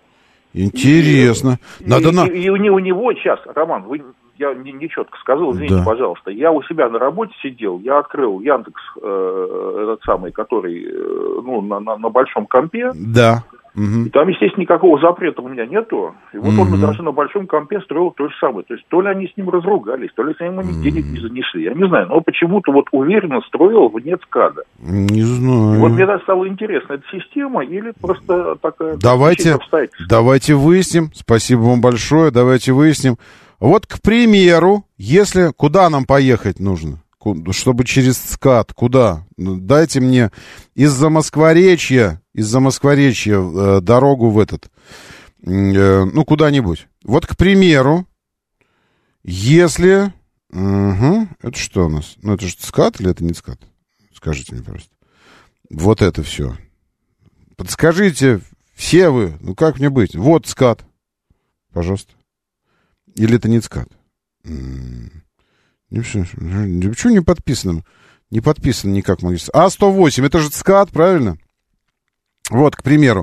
Интересно. И у него сейчас, Роман, я не четко сказал, извините, пожалуйста. Я у себя на работе сидел, я открыл Яндекс, этот самый, который, на большом компе. Да. И там, естественно, никакого запрета у меня нету. И вот он даже на большом компе строил то же самое. То есть, то ли они с ним разругались, то ли с ним они денег не занесли. Я не знаю, но почему-то вот уверенно строил вне ЦКАДа. Не знаю. И вот мне даже стало интересно, это система или просто такая... Давайте выясним. Спасибо вам большое. Давайте выясним. Вот, к примеру, если... Куда нам поехать нужно? Чтобы через ЦКАД. Куда? Дайте мне из Замоскворечья дорогу в этот... куда-нибудь. Вот, к примеру, если... это что у нас? Это же ЦКАД или это не ЦКАД? Скажите мне просто. Вот это все. Подскажите, все вы, как мне быть? Вот ЦКАД. Пожалуйста. Или это не ЦКАД? Почему не подписано? Не подписано никак. А108, это же ЦКАД, правильно? Вот, к примеру.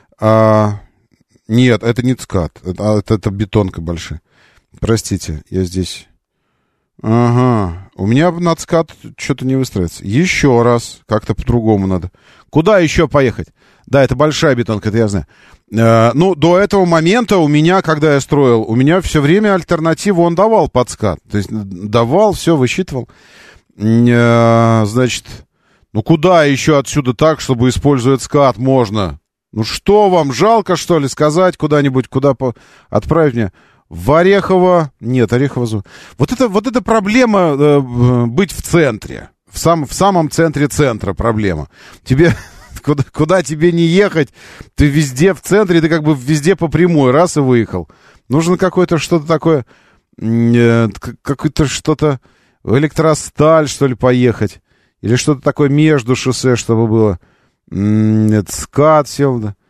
Нет, это не ЦКАД. Это бетонка большая. Простите, я здесь... Ага. У меня на ЦКАД что-то не выстроится. Еще раз. Как-то по-другому надо. Куда еще поехать? Да, это большая бетонка, это я знаю. До этого момента у меня, когда я строил, у меня все время альтернативу он давал под ЦКАД. То есть давал, все, высчитывал. Значит, куда еще отсюда так, чтобы использовать ЦКАД можно? Что вам, жалко, что ли, сказать куда-нибудь, отправить меня? В Орехово... Нет, Орехово... Вот это проблема быть в центре. В самом центре центра проблема. Тебе... Куда тебе не ехать, ты везде в центре, ты как бы везде по прямой, раз и выехал. Нужно какое-то что-то такое, какое-то что-то, электросталь, что ли, поехать. Или что-то такое между шоссе, чтобы было. ЦКАД сел, да.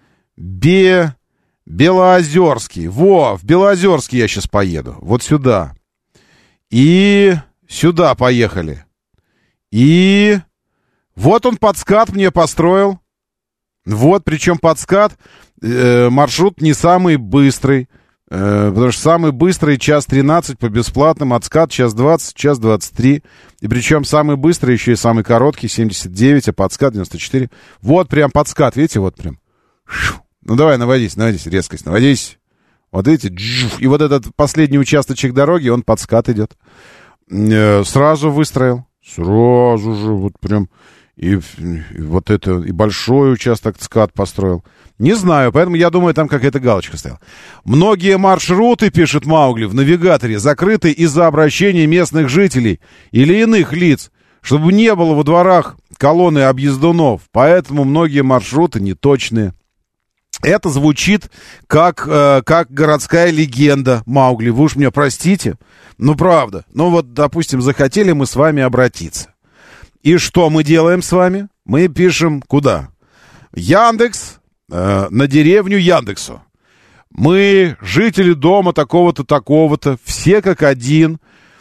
Белоозерский. В Белоозерский я сейчас поеду. Вот сюда. И сюда поехали. И... Вот он под ЦКАД мне построил. Вот, причем под ЦКАД маршрут не самый быстрый. Потому что самый быстрый час 13 по бесплатным, от ЦКАД час 20, час 23. И причем самый быстрый еще и самый короткий, 79, а под ЦКАД 94. Вот прям под ЦКАД, видите, вот прям. Давай, наводись, резкость, наводись. Вот видите, и вот этот последний участочек дороги, он под СКАТ идет. Сразу выстроил. Сразу же, вот прям. и вот это, и большой участок ЦКАД построил. Не знаю, поэтому я думаю, там какая-то галочка стояла. Многие маршруты, пишет Маугли, в навигаторе закрыты из-за обращения местных жителей или иных лиц, чтобы не было во дворах колонны объездунов. Поэтому многие маршруты неточные. Это звучит как городская легенда, Маугли. Вы уж меня простите, ну правда. Ну вот, допустим, захотели мы с вами обратиться. И что мы делаем с вами? Мы пишем куда? Яндекс, на деревню Яндексу. Мы, жители дома такого-то, такого-то, все как один,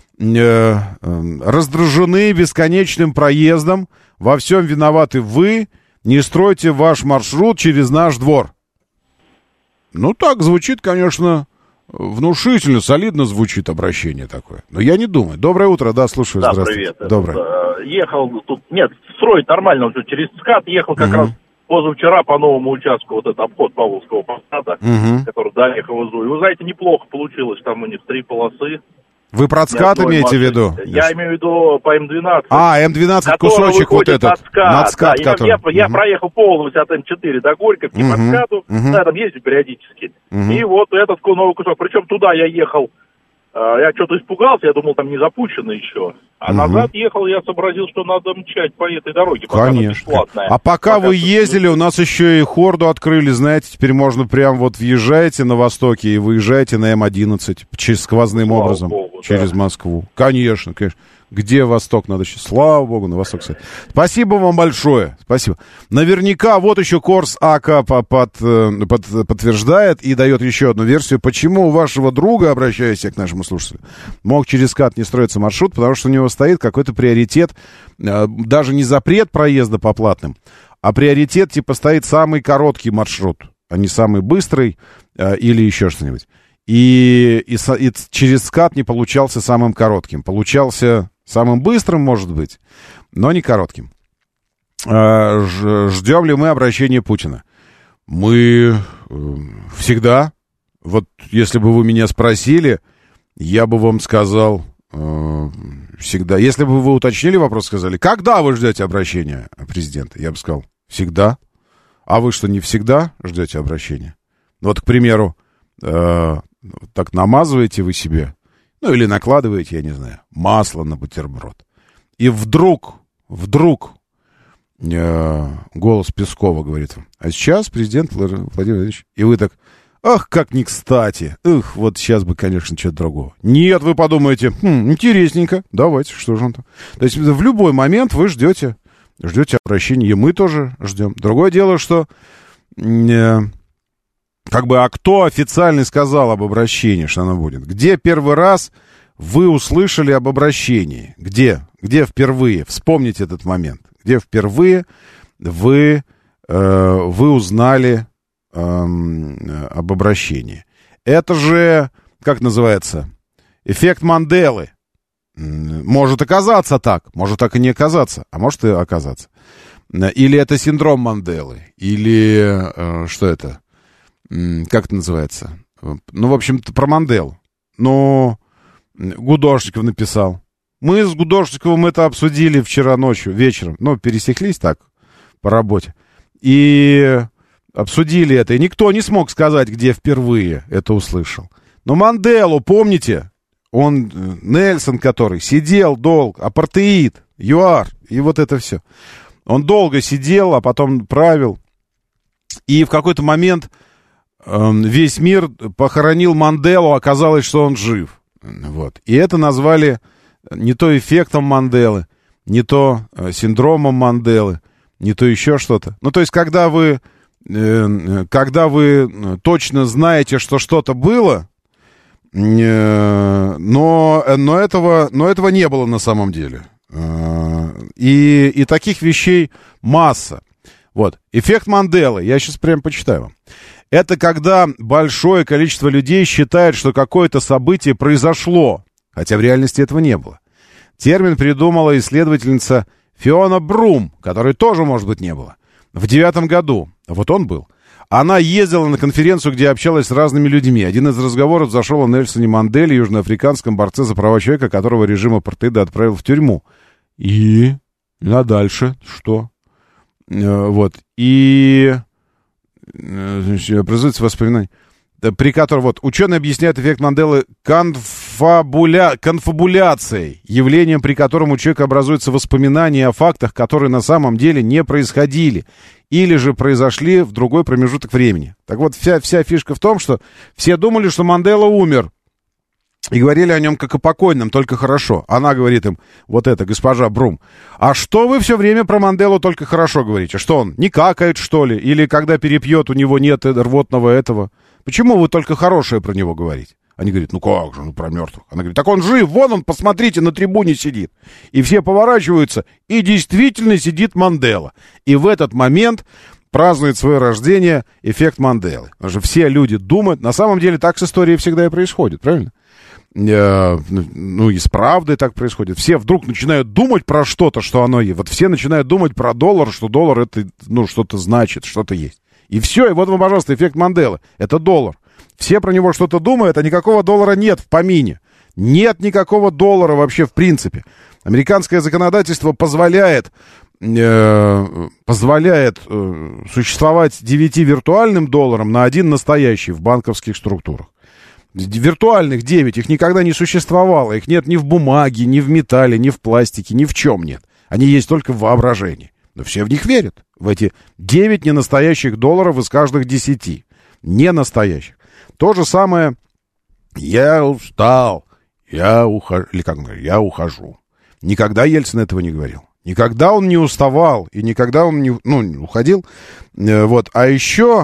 раздражены бесконечным проездом. Во всем виноваты вы. Не стройте ваш маршрут через наш двор. Ну, так звучит, конечно, внушительно, солидно звучит обращение такое. Но я не думаю. Доброе утро, да, слушаю, да, здравствуйте. Привет. Доброе. Ехал тут, нет, строить нормально, уже через ЦКАД ехал как раз позавчера по новому участку, вот этот обход Павловского посада, который до Орехово-Зуй. Вы знаете, неплохо получилось, там у них 3 полосы. Вы про ЦКАД имеете в виду? Я имею в виду по М12. М12 кусочек вот этот. Над ЦКАД, я проехал полностью от М4 до Горьковки по ЦКАДу, да, там ездил периодически. И вот этот новый кусок. Причем туда я ехал, я что-то испугался, я думал, там не запущено еще. А назад ехал, я сообразил, что надо мчать по этой дороге, пока она бесплатная. А пока вы ездили, у нас еще и хорду открыли, знаете, теперь можно прям вот въезжаете на востоке и выезжаете на М11 через сквозным образом, через Москву. Конечно, конечно. Где восток надо еще? Слава богу, на восток. Спасибо вам большое. Спасибо. Наверняка вот еще Корс АК подтверждает и дает еще одну версию, почему у вашего друга, обращаясь к нашему слушателю, мог через КАТ не строиться маршрут, потому что у него стоит какой-то приоритет, даже не запрет проезда по платным, а приоритет типа стоит самый короткий маршрут, а не самый быстрый или еще что-нибудь. И через СКАТ не получался самым коротким. Получался самым быстрым, может быть, но не коротким. Ждем ли мы обращения Путина? Мы всегда, вот если бы вы меня спросили, я бы вам сказал всегда. Если бы вы уточнили вопрос, сказали, когда вы ждете обращения президента? Я бы сказал, всегда. А вы что, не всегда ждете обращения? Вот, к примеру, так намазываете вы себе, ну или накладываете, я не знаю, масло на бутерброд. И вдруг голос Пескова говорит вам, а сейчас президент Владимир Владимирович, и вы так, ах, как не кстати, вот сейчас бы, конечно, что-то другого. Нет, вы подумаете, интересненько, давайте, что же он там. То есть в любой момент вы ждете обращения, и мы тоже ждем. Другое дело, что а кто официально сказал об обращении, что оно будет? Где первый раз вы услышали об обращении? Где впервые? Вспомните этот момент. Где впервые вы узнали об обращении? Это же, как называется, эффект Манделы. Может оказаться так, может так и не оказаться, а может и оказаться. Или это синдром Манделы, или что это? Как это называется? Ну, в общем-то, про Манделу. Но Гудошников написал. Мы с Гудошниковым это обсудили вчера ночью, вечером. Ну, пересеклись так по работе. И обсудили это. И никто не смог сказать, где впервые это услышал. Но Манделу, помните? Он, Нельсон, который сидел долго, апартеид, ЮАР, и вот это все. Он долго сидел, а потом правил. И в какой-то момент весь мир похоронил Манделу, оказалось, что он жив. Вот. И это назвали не то эффектом Манделы, не то синдромом Манделы, не то еще что-то. Ну, то есть, когда вы точно знаете, что что-то было, но этого не было на самом деле. И таких вещей масса. Вот. Эффект Манделы. Я сейчас прям почитаю вам. Это когда большое количество людей считает, что какое-то событие произошло, хотя в реальности этого не было. Термин придумала исследовательница Фиона Брум, которой тоже, может быть, не было. В 2009 году, вот он был, она ездила на конференцию, где общалась с разными людьми. Один из разговоров зашел о Нельсоне Манделе, южноафриканском борце за права человека, которого режим апартеида отправил в тюрьму. И А дальше что? Вот. И производится воспоминание, при котором вот ученые объясняют эффект Манделы конфабуляцией, явлением, при котором у человека образуются воспоминания о фактах, которые на самом деле не происходили или же произошли в другой промежуток времени. Так вот, вся фишка в том, что все думали, что Мандела умер, и говорили о нем как о покойном, только хорошо. Она говорит им, вот это, госпожа Брум, а что вы все время про Манделу только хорошо говорите? Что он, не какает, что ли? Или когда перепьет, у него нет рвотного этого? Почему вы только хорошее про него говорите? Они говорят, ну как же, ну про мертвых. Она говорит, так он жив, вон он, посмотрите, на трибуне сидит. И все поворачиваются, и действительно сидит Мандела. И в этот момент празднует свое рождение эффект Манделы. Потому что все люди думают, на самом деле так с историей всегда и происходит, правильно? Ну, и с правдой так происходит. Все вдруг начинают думать про что-то, что оно есть. Вот все начинают думать про доллар, что доллар это, ну, что-то значит, что-то есть. И все, и вот вам, пожалуйста, эффект Манделы. Это доллар. Все про него что-то думают, а никакого доллара нет в помине. Нет никакого доллара вообще в принципе. Американское законодательство позволяет существовать 9 виртуальным долларам на 1 настоящий в банковских структурах. Виртуальных 9, их никогда не существовало. Их нет ни в бумаге, ни в металле, ни в пластике, ни в чем нет. Они есть только в воображении. Но все в них верят. В эти 9 ненастоящих долларов из каждых 10. Ненастоящих. То же самое «я устал», «я ухожу», или как он говорит, «я ухожу». Никогда Ельцин этого не говорил. Никогда он не уставал, и никогда он не уходил. Вот. А еще...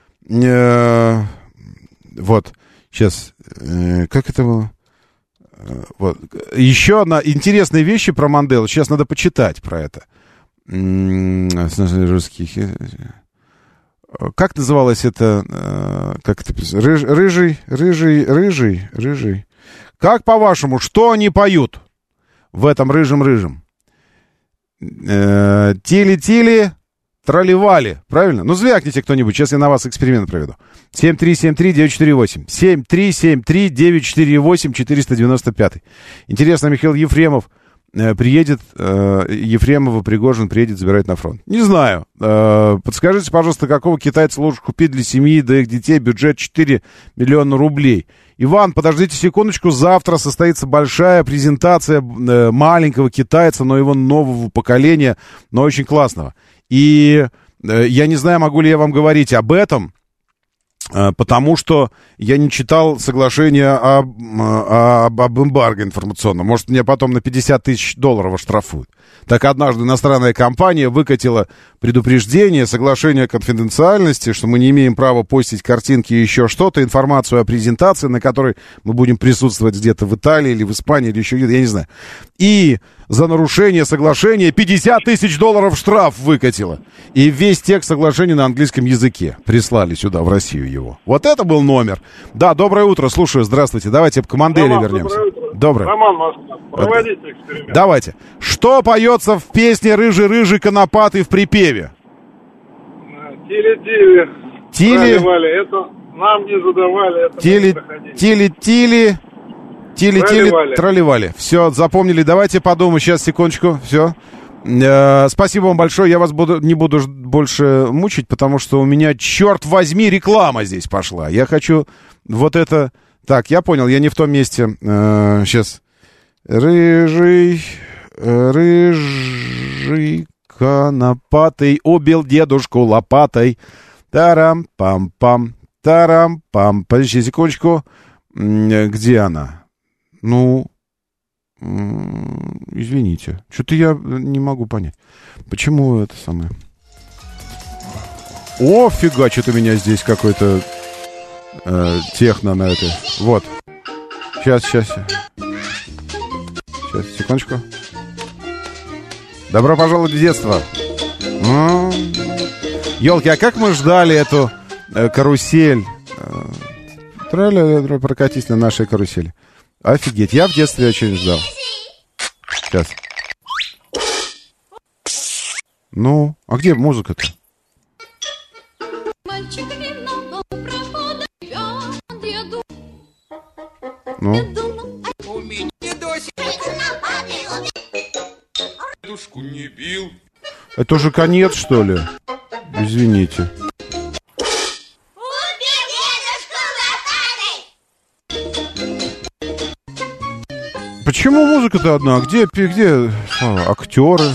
вот... Сейчас, как это было? Вот. Еще одна интересная вещь про Манделу. Сейчас надо почитать про это. Как называлось это? Как это писано? Рыжий. Как, по-вашему, что они поют в этом рыжем-рыжем? Тили-тили, тролливали. Правильно? Ну, звякните кто-нибудь. Сейчас я на вас эксперимент проведу. 7373948. 7373948-495. Интересно, Михаил Ефремов приедет, Ефремова Пригожин приедет забирать на фронт. Не знаю. Подскажите, пожалуйста, какого китайца лучше купить для семьи, да их детей, бюджет 4 миллиона рублей. Иван, подождите секундочку, завтра состоится большая презентация маленького китайца, но его нового поколения, но очень классного. И я не знаю, могу ли я вам говорить об этом, потому что я не читал соглашение об эмбарго информационном. Может, меня потом на $50 тысяч оштрафуют. Так однажды иностранная компания выкатила предупреждение, соглашение о конфиденциальности, что мы не имеем права постить картинки и еще что-то, информацию о презентации, на которой мы будем присутствовать где-то в Италии или в Испании, или еще где-то, я не знаю. И за нарушение соглашения $50 тысяч штраф выкатила. И весь текст соглашения на английском языке прислали сюда, в Россию его. Вот это был номер. Да, доброе утро, слушаю, здравствуйте. Давайте к Манделе вернемся. Доброе. Роман, Москва. Проводите эксперимент. Давайте. Что поется в песне «Рыжий-рыжий конопатый» в припеве? Тили-тили. Тили. Это нам не задавали. Тили-тили. Тили-тили, тролливали. Все, запомнили. Давайте подумаем. Сейчас, секундочку. Все. Спасибо вам большое. Я вас не буду больше мучить, потому что у меня, черт возьми, реклама здесь пошла. Я хочу вот это... Так, я понял, я не в том месте. Сейчас. Рыжий конопатый убил дедушку лопатой. Тарам-пам-пам, тарам-пам. Подождите секундочку. Где она? Ну, извините. Что-то я не могу понять. Почему это самое? О, фига, что-то у меня здесь какой-то техно на этой. Вот. Сейчас, секундочку. Добро пожаловать в детство. Ёлки, а как мы ждали эту карусель? Прокатись на нашей карусели. Офигеть, я в детстве очень ждал. Сейчас. Ну, а где музыка-то? Ну. Дедушку не бил. Это уже конец, что ли? Извините. Почему музыка-то одна? Где актеры?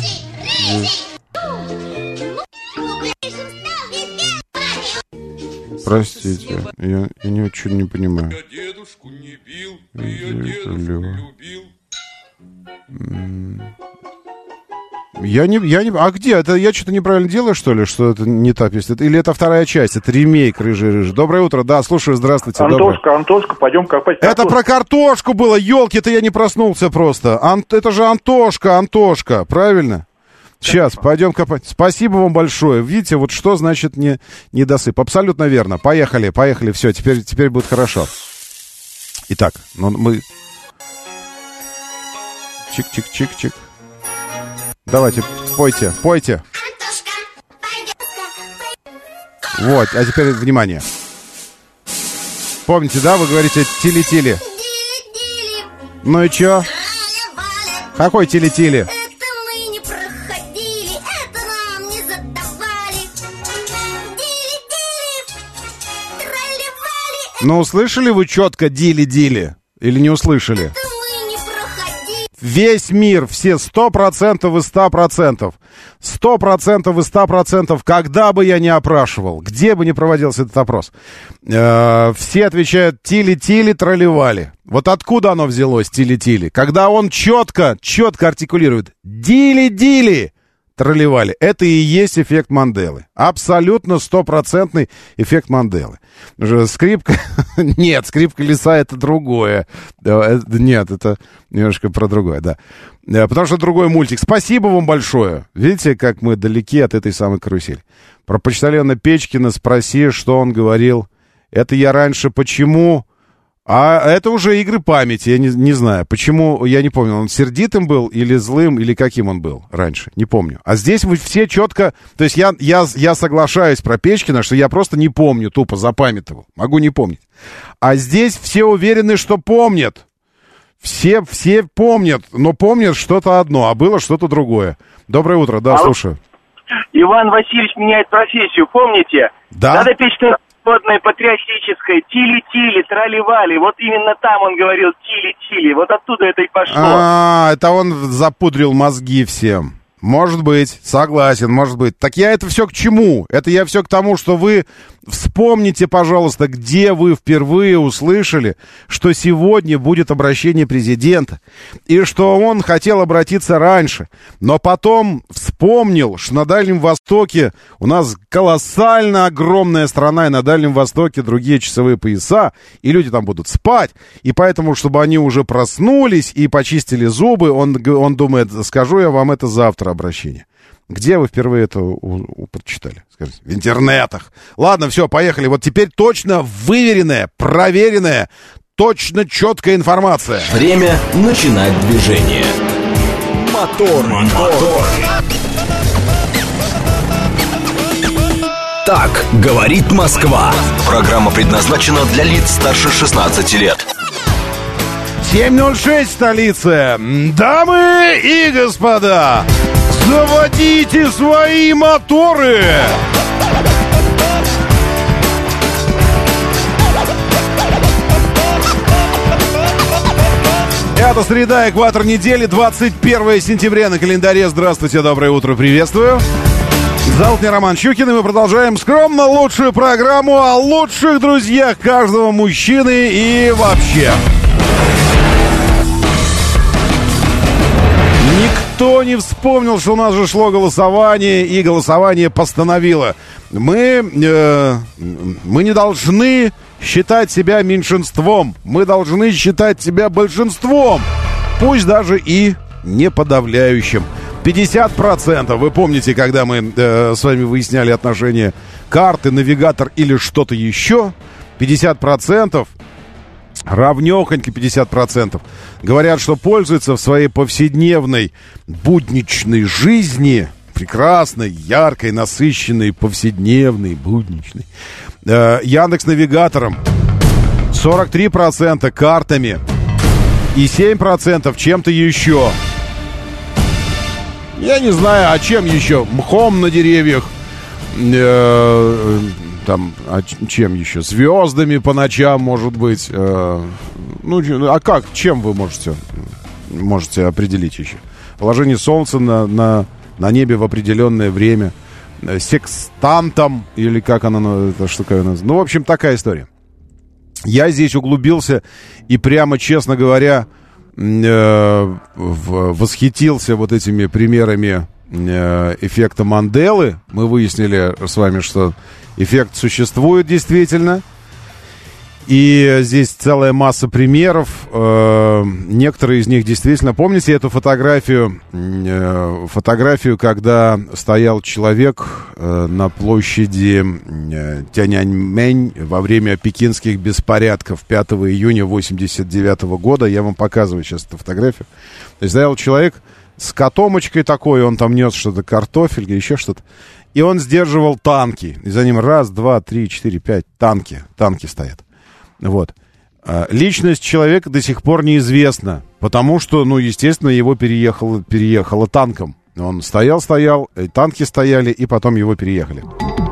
Простите, я ничего не понимаю. Я дедушку не бил, я дедушку любил. А где? Это я что-то неправильно делаю, что ли? Что это не та песня? Или это вторая часть? Это ремейк «Рыжий-рыжий». Доброе утро. Да, слушаю, здравствуйте. Антошка, пойдем копать картошку. Это про картошку было. Ёлки-то я не проснулся просто. Это же Антошка, правильно? Сейчас, пойдем копать. Спасибо вам большое. Видите, вот что значит недосып. Абсолютно верно. Поехали. Все, теперь будет хорошо. Итак, мы... Чик-чик-чик-чик. Давайте, пойте. Вот, а теперь внимание. Помните, да, вы говорите тили-тили? Ну и чё? Какой тили-тили? Ну, услышали вы четко дили-дили? Или не услышали? Весь мир, все 100% и 100%. 100% и 100%, когда бы я ни опрашивал, где бы ни проводился этот опрос, все отвечают тили-тили, тролливали. Вот откуда оно взялось, тили-тили? Когда он четко артикулирует дили-дили, тролливали. Это и есть эффект Манделы. Абсолютно 100% эффект Манделы. Скрипка... Нет, скрипка леса — это другое. Нет, это немножко про другое, да. Потому что другой мультик. Спасибо вам большое. Видите, как мы далеки от этой самой карусели. Про почтальона Печкина спроси, что он говорил. Это я раньше почему... А это уже игры памяти, я не знаю, почему, я не помню, он сердитым был или злым, или каким он был раньше, не помню. А здесь вы все четко, то есть я соглашаюсь про Печкина, что я просто не помню, тупо запамятовал, могу не помнить. А здесь все уверены, что помнят, все помнят, но помнят что-то одно, а было что-то другое. Доброе утро, да, слушаю. Иван Васильевич меняет профессию, помните? Да. Надо петь народное, патриотическое, тили-тили, трали-вали. Вот именно там он говорил тили-тили. Вот оттуда это и пошло. Это он запудрил мозги всем. Может быть, согласен, может быть. Так я это все к чему? Это я все к тому, что вы вспомните, пожалуйста, где вы впервые услышали, что сегодня будет обращение президента, и что он хотел обратиться раньше, но потом вспомнил, что на Дальнем Востоке у нас колоссально огромная страна, и на Дальнем Востоке другие часовые пояса, и люди там будут спать, и поэтому, чтобы они уже проснулись и почистили зубы, он думает, скажу я вам это завтра обращение. Где вы впервые это прочитали? Скажите. В интернетах. Ладно, все, поехали. Вот теперь точно выверенная, проверенная, точно четкая информация. Время начинать движение. Мотор. Так говорит Москва. Программа предназначена для лиц старше 16 лет. 7:06 в столице. Дамы и господа, заводите свои моторы! Это среда, экватор недели, 21 сентября на календаре. Здравствуйте, доброе утро, приветствую. Зовут меня Роман Щукин, и мы продолжаем скромно лучшую программу о лучших друзьях каждого мужчины и вообще. Никто не вспомнил, что у нас же шло голосование, и голосование постановило. Мы не должны считать себя меньшинством, мы должны считать себя большинством, пусть даже и не подавляющим. 50%, вы помните, когда мы с вами выясняли отношения карты, навигатор или что-то еще, 50%, равнёхонько 50%, говорят, что пользуются в своей повседневной будничной жизни, прекрасной, яркой, насыщенной, повседневной, будничной, Яндекс.Навигатором, 43% картами и 7% чем-то еще. Я не знаю, а чем еще? Мхом на деревьях. Там, а чем еще? Звездами по ночам, может быть. Ну, а как? Чем вы можете определить еще? Положение Солнца на небе в определенное время. Секстантом, или как она, эта штука называется. Ну, в общем, такая история. Я здесь углубился и прямо, честно говоря, восхитился вот этими примерами эффекта Манделы. Мы выяснили с вами, что эффект существует действительно. И здесь целая масса примеров. Некоторые из них действительно... Помните эту фотографию? Фотографию, когда стоял человек на площади Тяньаньмэнь во время пекинских беспорядков 5 июня 1989 года. Я вам показываю сейчас эту фотографию. То есть стоял человек с котомочкой такой, он там нес что-то, картофель или еще что-то. И он сдерживал танки. И за ним 1, 2, 3, 4, 5 танки. Танки стоят. Вот. Личность человека до сих пор неизвестна, потому что, ну, естественно, его переехало танком. Он стоял, танки стояли, и потом его переехали.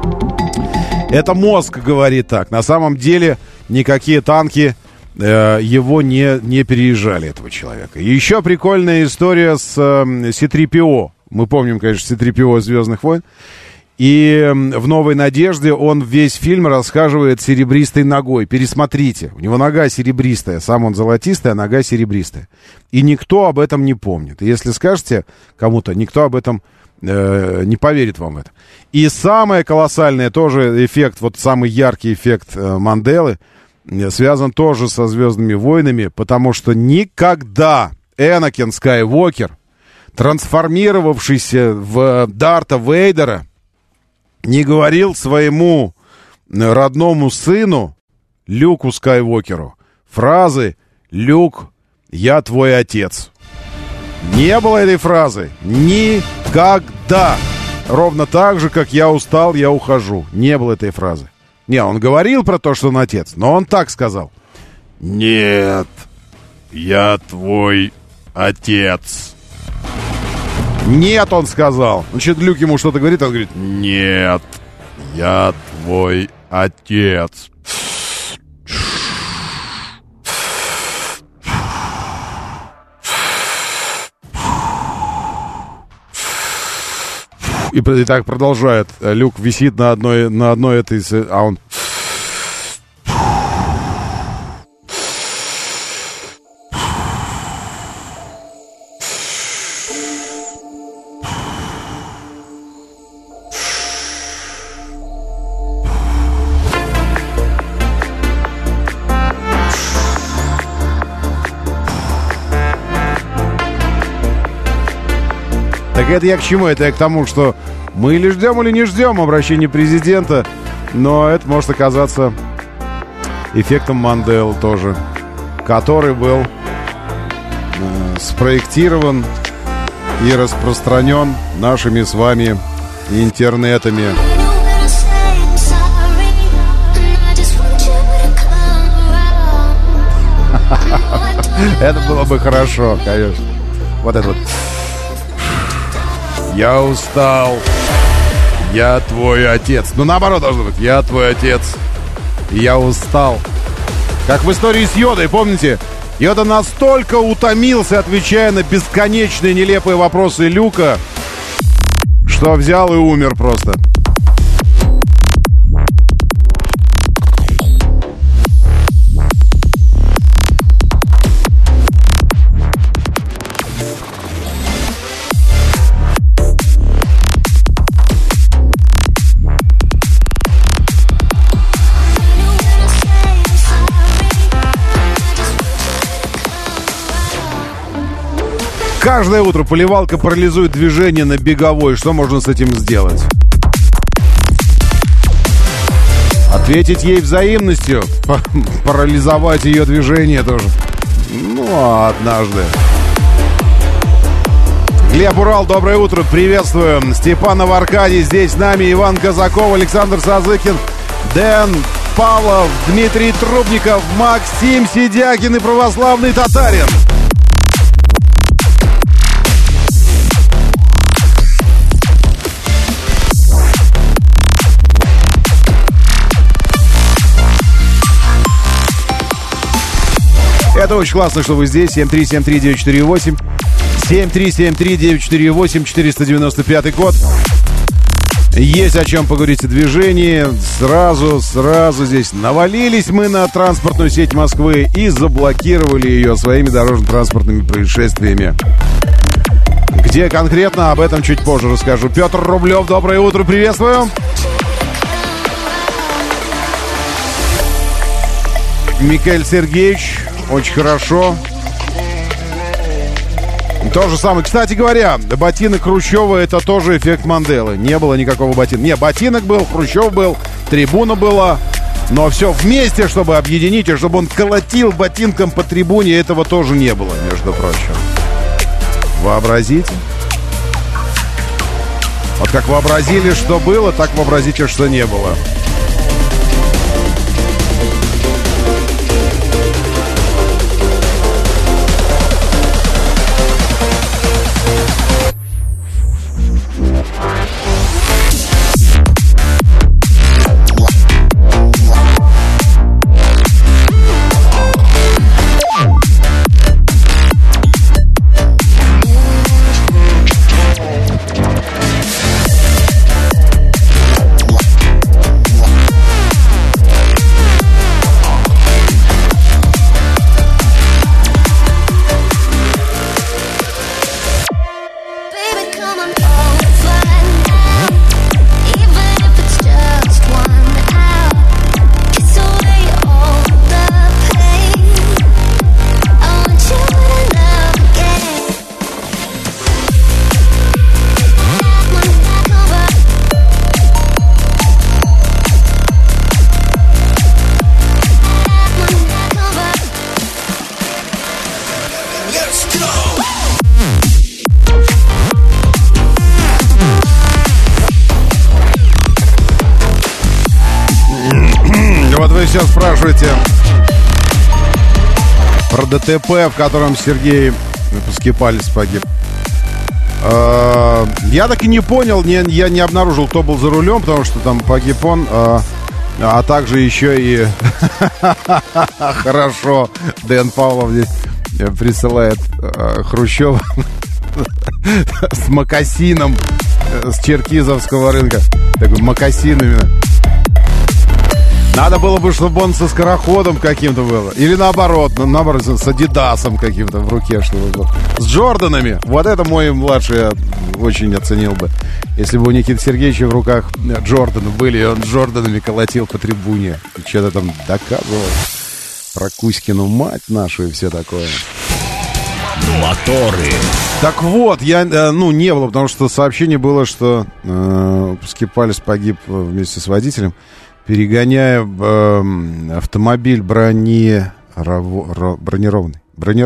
Это мозг говорит так. На самом деле никакие танки его не переезжали, этого человека. Еще прикольная история с C-3PO. Мы помним, конечно, C-3PO «Звездных войн». И в «Новой надежде» он весь фильм расхаживает серебристой ногой. Пересмотрите. У него нога серебристая. Сам он золотистый, а нога серебристая. И никто об этом не помнит. И если скажете кому-то, никто об этом не поверит вам в это. И самое колоссальное тоже эффект, вот самый яркий эффект Манделы, связан тоже со «Звездными войнами», потому что никогда Энакин Скайуокер, трансформировавшийся в Дарта Вейдера, не говорил своему родному сыну, Люку Скайуокеру, фразы «Люк, я твой отец». Не было этой фразы никогда. Ровно так же, как «я устал, я ухожу». Не было этой фразы. Не, он говорил про то, что он отец, но он так сказал: «Нет, я твой отец». «Нет», он сказал. Значит, Люк ему что-то говорит, он говорит: «Нет, я твой отец». И так продолжает. Люк висит на одной этой, а он... Так это я к чему? Это я к тому, что мы или ждем, или не ждем обращения президента, но это может оказаться эффектом Манделы тоже, который был спроектирован и распространен нашими с вами интернетами. Это было бы хорошо, конечно. Вот это вот. Я устал. Я твой отец. Ну, наоборот должно быть. Я твой отец. Я устал. Как в истории с Йодой, помните? Йода настолько утомился, отвечая на бесконечные нелепые вопросы Люка, что взял и умер просто. Каждое утро поливалка парализует движение на беговой. Что можно с этим сделать? Ответить ей взаимностью. Парализовать ее движение тоже. Ну, а однажды. Глеб Урал, доброе утро, приветствуем. Степанов Аркадий здесь с нами. Иван Казаков, Александр Сазыкин, Дэн Павлов, Дмитрий Трубников, Максим Сидякин и православный татарин. Это очень классно, что вы здесь. 7373948. 7373948, 495 код. Есть о чем поговорить о движении. Сразу здесь навалились мы на транспортную сеть Москвы и заблокировали ее своими дорожно-транспортными происшествиями. Где конкретно, об этом чуть позже расскажу. Петр Рублев, доброе утро, приветствую. Микаэль Сергеевич, очень хорошо. То же самое. Кстати говоря, ботинок Хрущева — это тоже эффект Манделы. Не было никакого ботинка. Не, ботинок был, Хрущев был, трибуна была. Но все вместе, чтобы объединить, и чтобы он колотил ботинком по трибуне, этого тоже не было, между прочим. Вообразите. Вот как вообразили, что было, так вообразите, что не было. Все спрашиваете про ДТП, в котором Сергей Скипалис погиб. Я так и не понял, я не обнаружил, кто был за рулем, потому что там погиб он, а также еще и хорошо, Дэн Павлов здесь присылает Хрущева с мокасином с черкизовского рынка, такой мокасин именно. Надо было бы, чтобы он со скороходом каким-то был. Или наоборот, с Адидасом каким-то в руке, чтобы был. С Джорданами. Вот это мой младший я очень оценил бы. Если бы у Никиты Сергеевича в руках Джорданы были, и он с Джорданами колотил по трибуне. И что-то там доказывал про Кузькину мать нашу и все такое. Моторы. Так вот, я, не было, потому что сообщение было, что Скипалис погиб вместе с водителем, перегоняя автомобиль бронированный.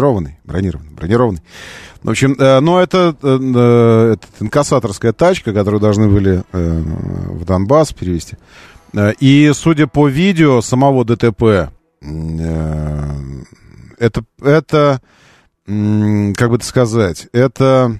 В общем, это инкассаторская тачка, которую должны были в Донбасс перевезти. И, судя по видео самого ДТП, это как бы это сказать, это...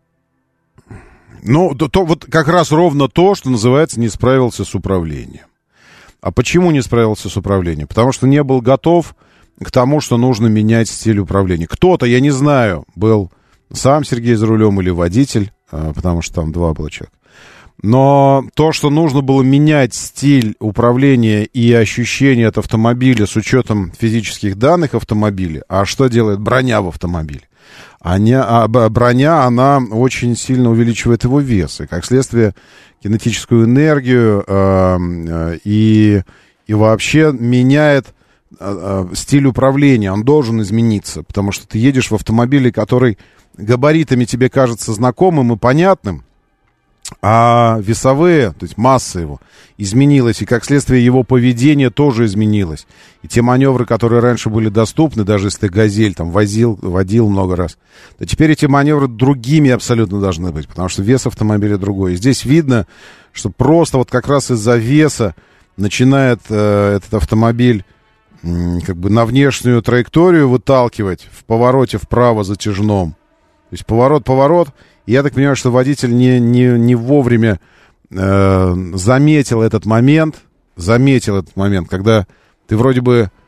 вот как раз ровно то, что называется, не справился с управлением. А почему не справился с управлением? Потому что не был готов к тому, что нужно менять стиль управления. Кто-то, я не знаю, был сам Сергей за рулем или водитель, потому что там два было человека. Но то, что нужно было менять стиль управления и ощущения от автомобиля с учетом физических данных автомобиля, а что делает броня в автомобиле? Броня, она очень сильно увеличивает его вес, и, как следствие, кинетическую энергию и вообще меняет стиль управления. Он должен измениться, потому что ты едешь в автомобиле, который габаритами тебе кажется знакомым и понятным, а весовые, то есть масса его, изменилась, и как следствие его поведение тоже изменилось. И те маневры, которые раньше были доступны, даже если ты «Газель» там водил много раз, то теперь эти маневры другими абсолютно должны быть, потому что вес автомобиля другой. И здесь видно, что просто вот как раз из-за веса начинает этот автомобиль как бы на внешнюю траекторию выталкивать в повороте вправо затяжном. То есть поворот. И я так понимаю, что водитель не вовремя заметил этот момент, когда ты вроде бы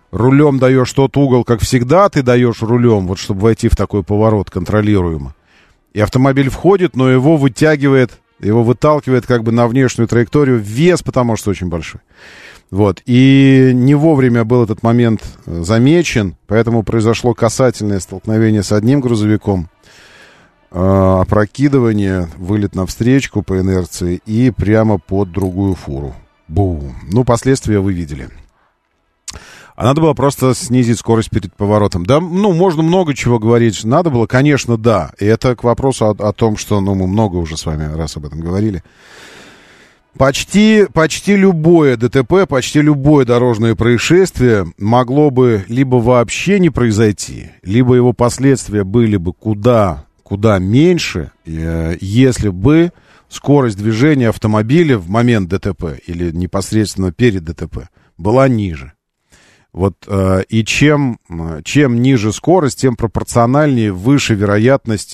рулем даешь тот угол, как всегда ты даешь рулем, вот чтобы войти в такой поворот контролируемо. И автомобиль входит, но его выталкивает как бы на внешнюю траекторию вес, потому что очень большой. Вот. И не вовремя был этот момент замечен, поэтому произошло касательное столкновение с одним грузовиком, опрокидывание, вылет навстречку по инерции и прямо под другую фуру. Бум. Ну, последствия вы видели. А надо было просто снизить скорость перед поворотом. Да, ну, можно много чего говорить. Надо было, конечно, да. И это к вопросу о том, что, ну, мы много уже с вами раз об этом говорили. Почти любое ДТП, почти любое дорожное происшествие могло бы либо вообще не произойти, либо его последствия были бы куда меньше, если бы скорость движения автомобиля в момент ДТП или непосредственно перед ДТП была ниже. Вот, и чем ниже скорость, тем пропорциональнее выше вероятность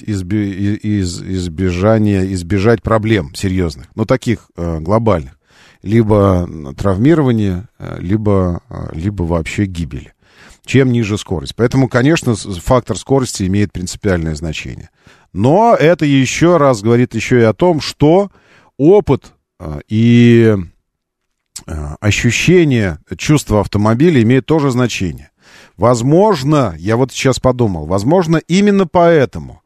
избежать проблем серьезных, но таких глобальных. Либо травмирования, либо вообще гибели. Чем ниже скорость. Поэтому, конечно, фактор скорости имеет принципиальное значение. Но это еще раз говорит еще и о том, что опыт и ощущение, чувство автомобиля имеет тоже значение. Возможно, я вот сейчас подумал, возможно, именно поэтому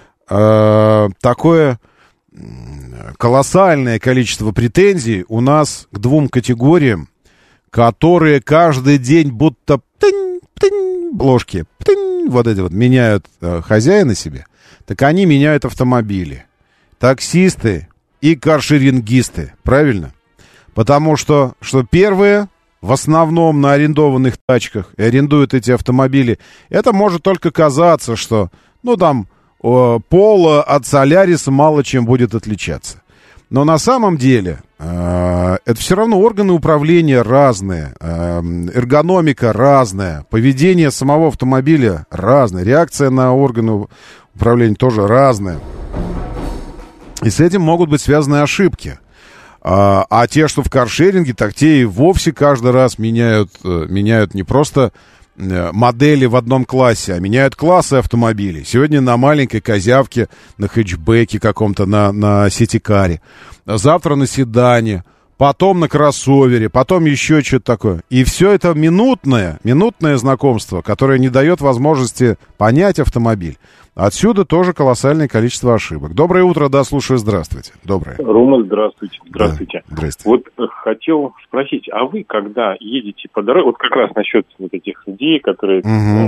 такое колоссальное количество претензий у нас к двум категориям, которые каждый день будто ложки вот эти вот меняют хозяина себе, так они меняют автомобили. Таксисты и каршерингисты, правильно? Потому что первые в основном на арендованных тачках и арендуют эти автомобили, это может только казаться, что, ну, там, Пола от Соляриса мало чем будет отличаться. Но на самом деле это все равно органы управления разные, эргономика разная, поведение самого автомобиля разное, реакция на органы управления тоже разная. И с этим могут быть связаны ошибки. А те, что в каршеринге, так те и вовсе каждый раз меняют не просто модели в одном классе, а меняют классы автомобилей. Сегодня на маленькой козявке, на хэтчбеке каком-то, на ситикаре. Завтра на седане, потом на кроссовере, потом еще что-то такое. И все это минутное знакомство, которое не дает возможности понять автомобиль. Отсюда тоже колоссальное количество ошибок. Доброе утро, да, слушаю, здравствуйте. Доброе. Рома, здравствуйте. Здравствуйте. Да, здрасте. Вот хотел спросить, а вы, когда едете по дороге, вот как раз насчет вот этих людей, которые,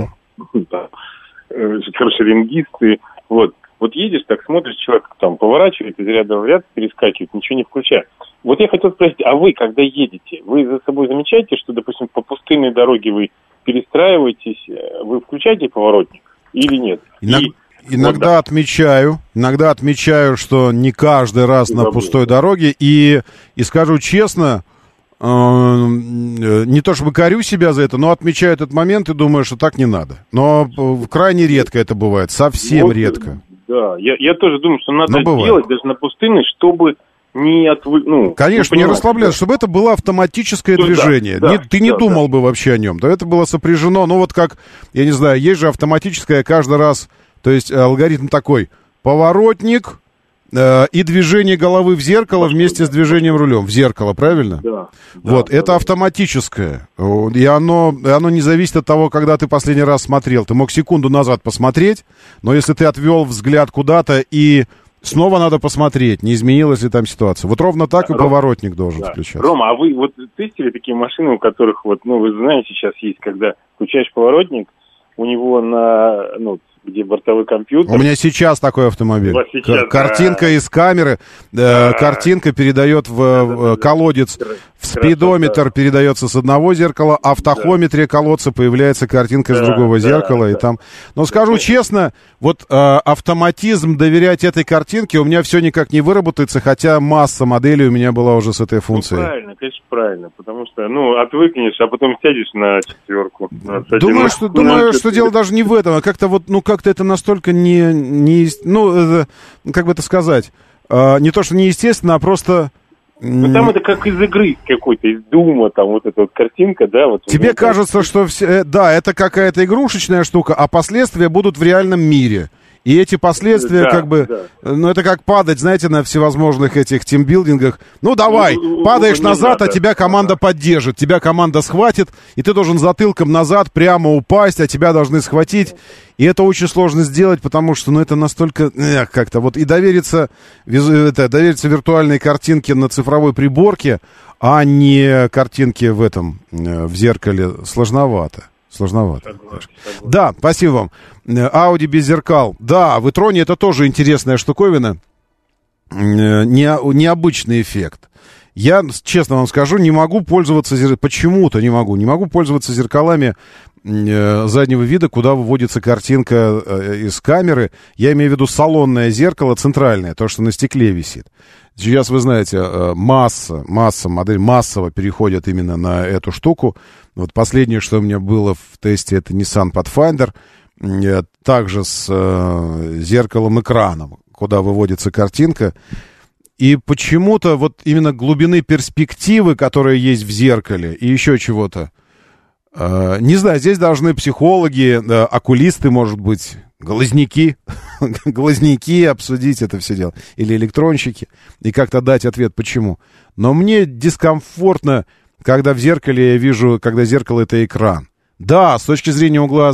каршерингисты, вот едешь, так смотришь, человек там поворачивает из ряда в ряд, перескакивает, ничего не включая. Вот я хотел спросить, а вы, когда едете, вы за собой замечаете, что, допустим, по пустынной дороге вы перестраиваетесь, вы включаете поворотник или нет? Иногда отмечаю, что не каждый раз на пустой дороге, и скажу честно, не то чтобы корю себя за это, но отмечаю этот момент и думаю, что так не надо. Но крайне редко это бывает, совсем редко. Да, я тоже думаю, что надо делать даже на пустынной, чтобы не конечно, не расслабляться, чтобы это было автоматическое движение. Ты не думал бы вообще о нем. Да, это было сопряжено, ну вот как, я не знаю, есть же автоматическое каждый раз, то есть алгоритм такой: поворотник и движение головы в зеркало вместе с движением рулем. В зеркало, правильно? Да. Вот, это автоматическое. И оно не зависит от того, когда ты последний раз смотрел. Ты мог секунду назад посмотреть, но если ты отвел взгляд куда-то и снова надо посмотреть, не изменилась ли там ситуация. Вот ровно так и поворотник должен включаться. Рома, а вы вот тестили такие машины, у которых вот, вы знаете, сейчас есть, когда включаешь поворотник, у него где бортовой компьютер. У меня сейчас такой автомобиль. Картинка из камеры, картинка передает в колодец, в спидометр передается с одного зеркала, а в тахометре колодца появляется картинка из другого зеркала. И там. Но скажу честно, вот автоматизм доверять этой картинке у меня все никак не выработается, хотя масса моделей у меня была уже с этой функцией. Правильно, конечно, правильно, потому что, отвыкнешь, а потом сядешь на четверку. Думаю, что дело даже не в этом, а как-то как-то это настолько как бы это сказать, не то, что неестественно, а просто Ну, там это как из игры какой-то, из Дума, там вот эта вот картинка, да? Вот тебе кажется, что да, это какая-то игрушечная штука, а последствия будут в реальном мире. И эти последствия, ну, это как падать, знаете, на всевозможных этих тимбилдингах. Ну, давай, падаешь назад, а тебя команда поддержит, тебя команда схватит, и ты должен затылком назад прямо упасть, а тебя должны схватить. И это очень сложно сделать, потому что, ну, это настолько, как-то, вот, и довериться виртуальной картинке на цифровой приборке, а не картинке в зеркале, сложновато. Согласен. Да, спасибо вам. Audi без зеркал. Да, в e-tron это тоже интересная штуковина. Необычный эффект. Я, честно вам скажу, не могу пользоваться... Почему-то не могу пользоваться зеркалами заднего вида, куда выводится картинка из камеры. Я имею в виду салонное зеркало центральное, то, что на стекле висит. Сейчас, вы знаете, модель массово переходит именно на эту штуку. Вот последнее, что у меня было в тесте, это Nissan Pathfinder, также с зеркалом-экраном, куда выводится картинка. И почему-то вот именно глубины перспективы, которая есть в зеркале, и еще чего-то, не знаю, здесь должны психологи, окулисты, может быть, глазняки обсудить это все дело, или электронщики, и как-то дать ответ, почему. Но мне дискомфортно, когда в зеркале я вижу, когда зеркало — это экран. Да, с точки зрения угла,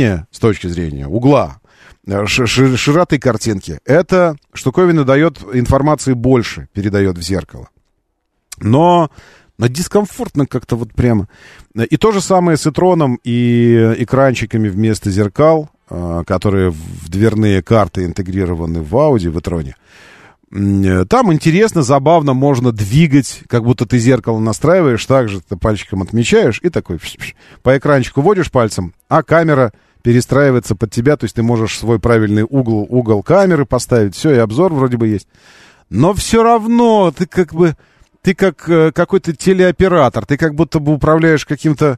широты картинки, эта штуковина дает информации больше, передает в зеркало. Но дискомфортно как-то вот прямо. И то же самое с e-tron и экранчиками вместо зеркал, которые в дверные карты интегрированы в Audi, в e-tron. Там интересно, забавно, можно двигать, как будто ты зеркало настраиваешь, так же ты пальчиком отмечаешь и такой по экранчику водишь пальцем, а камера перестраивается под тебя, то есть ты можешь свой правильный угол камеры поставить, все, и обзор вроде бы есть. Но все равно ты как какой-то телеоператор, ты как будто бы управляешь каким-то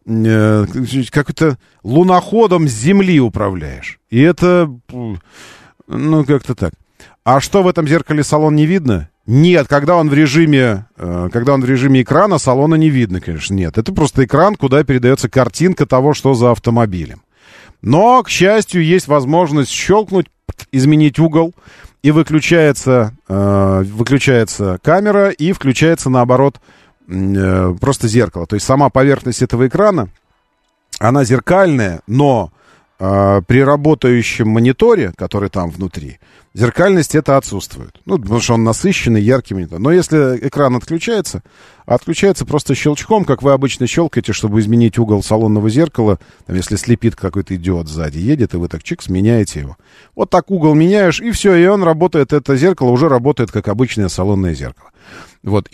луноходом с Земли управляешь. И это, ну, как-то так. А что в этом зеркале салон не видно? Нет, когда он в режиме экрана, салона не видно, конечно, нет. Это просто экран, куда передается картинка того, что за автомобилем. Но, к счастью, есть возможность щелкнуть, изменить угол, и выключается камера, и включается, наоборот, просто зеркало. То есть сама поверхность этого экрана, она зеркальная, но при работающем мониторе, который там внутри, зеркальность это отсутствует. Ну, потому что он насыщенный, яркий монитор. Но если экран отключается просто щелчком, как вы обычно щелкаете, чтобы изменить угол салонного зеркала, там, если слепит какой-то идиот сзади, едет, и вы так чик, сменяете его. Вот так угол меняешь, и все, и он работает, это зеркало уже работает, как обычное салонное зеркало. Вот,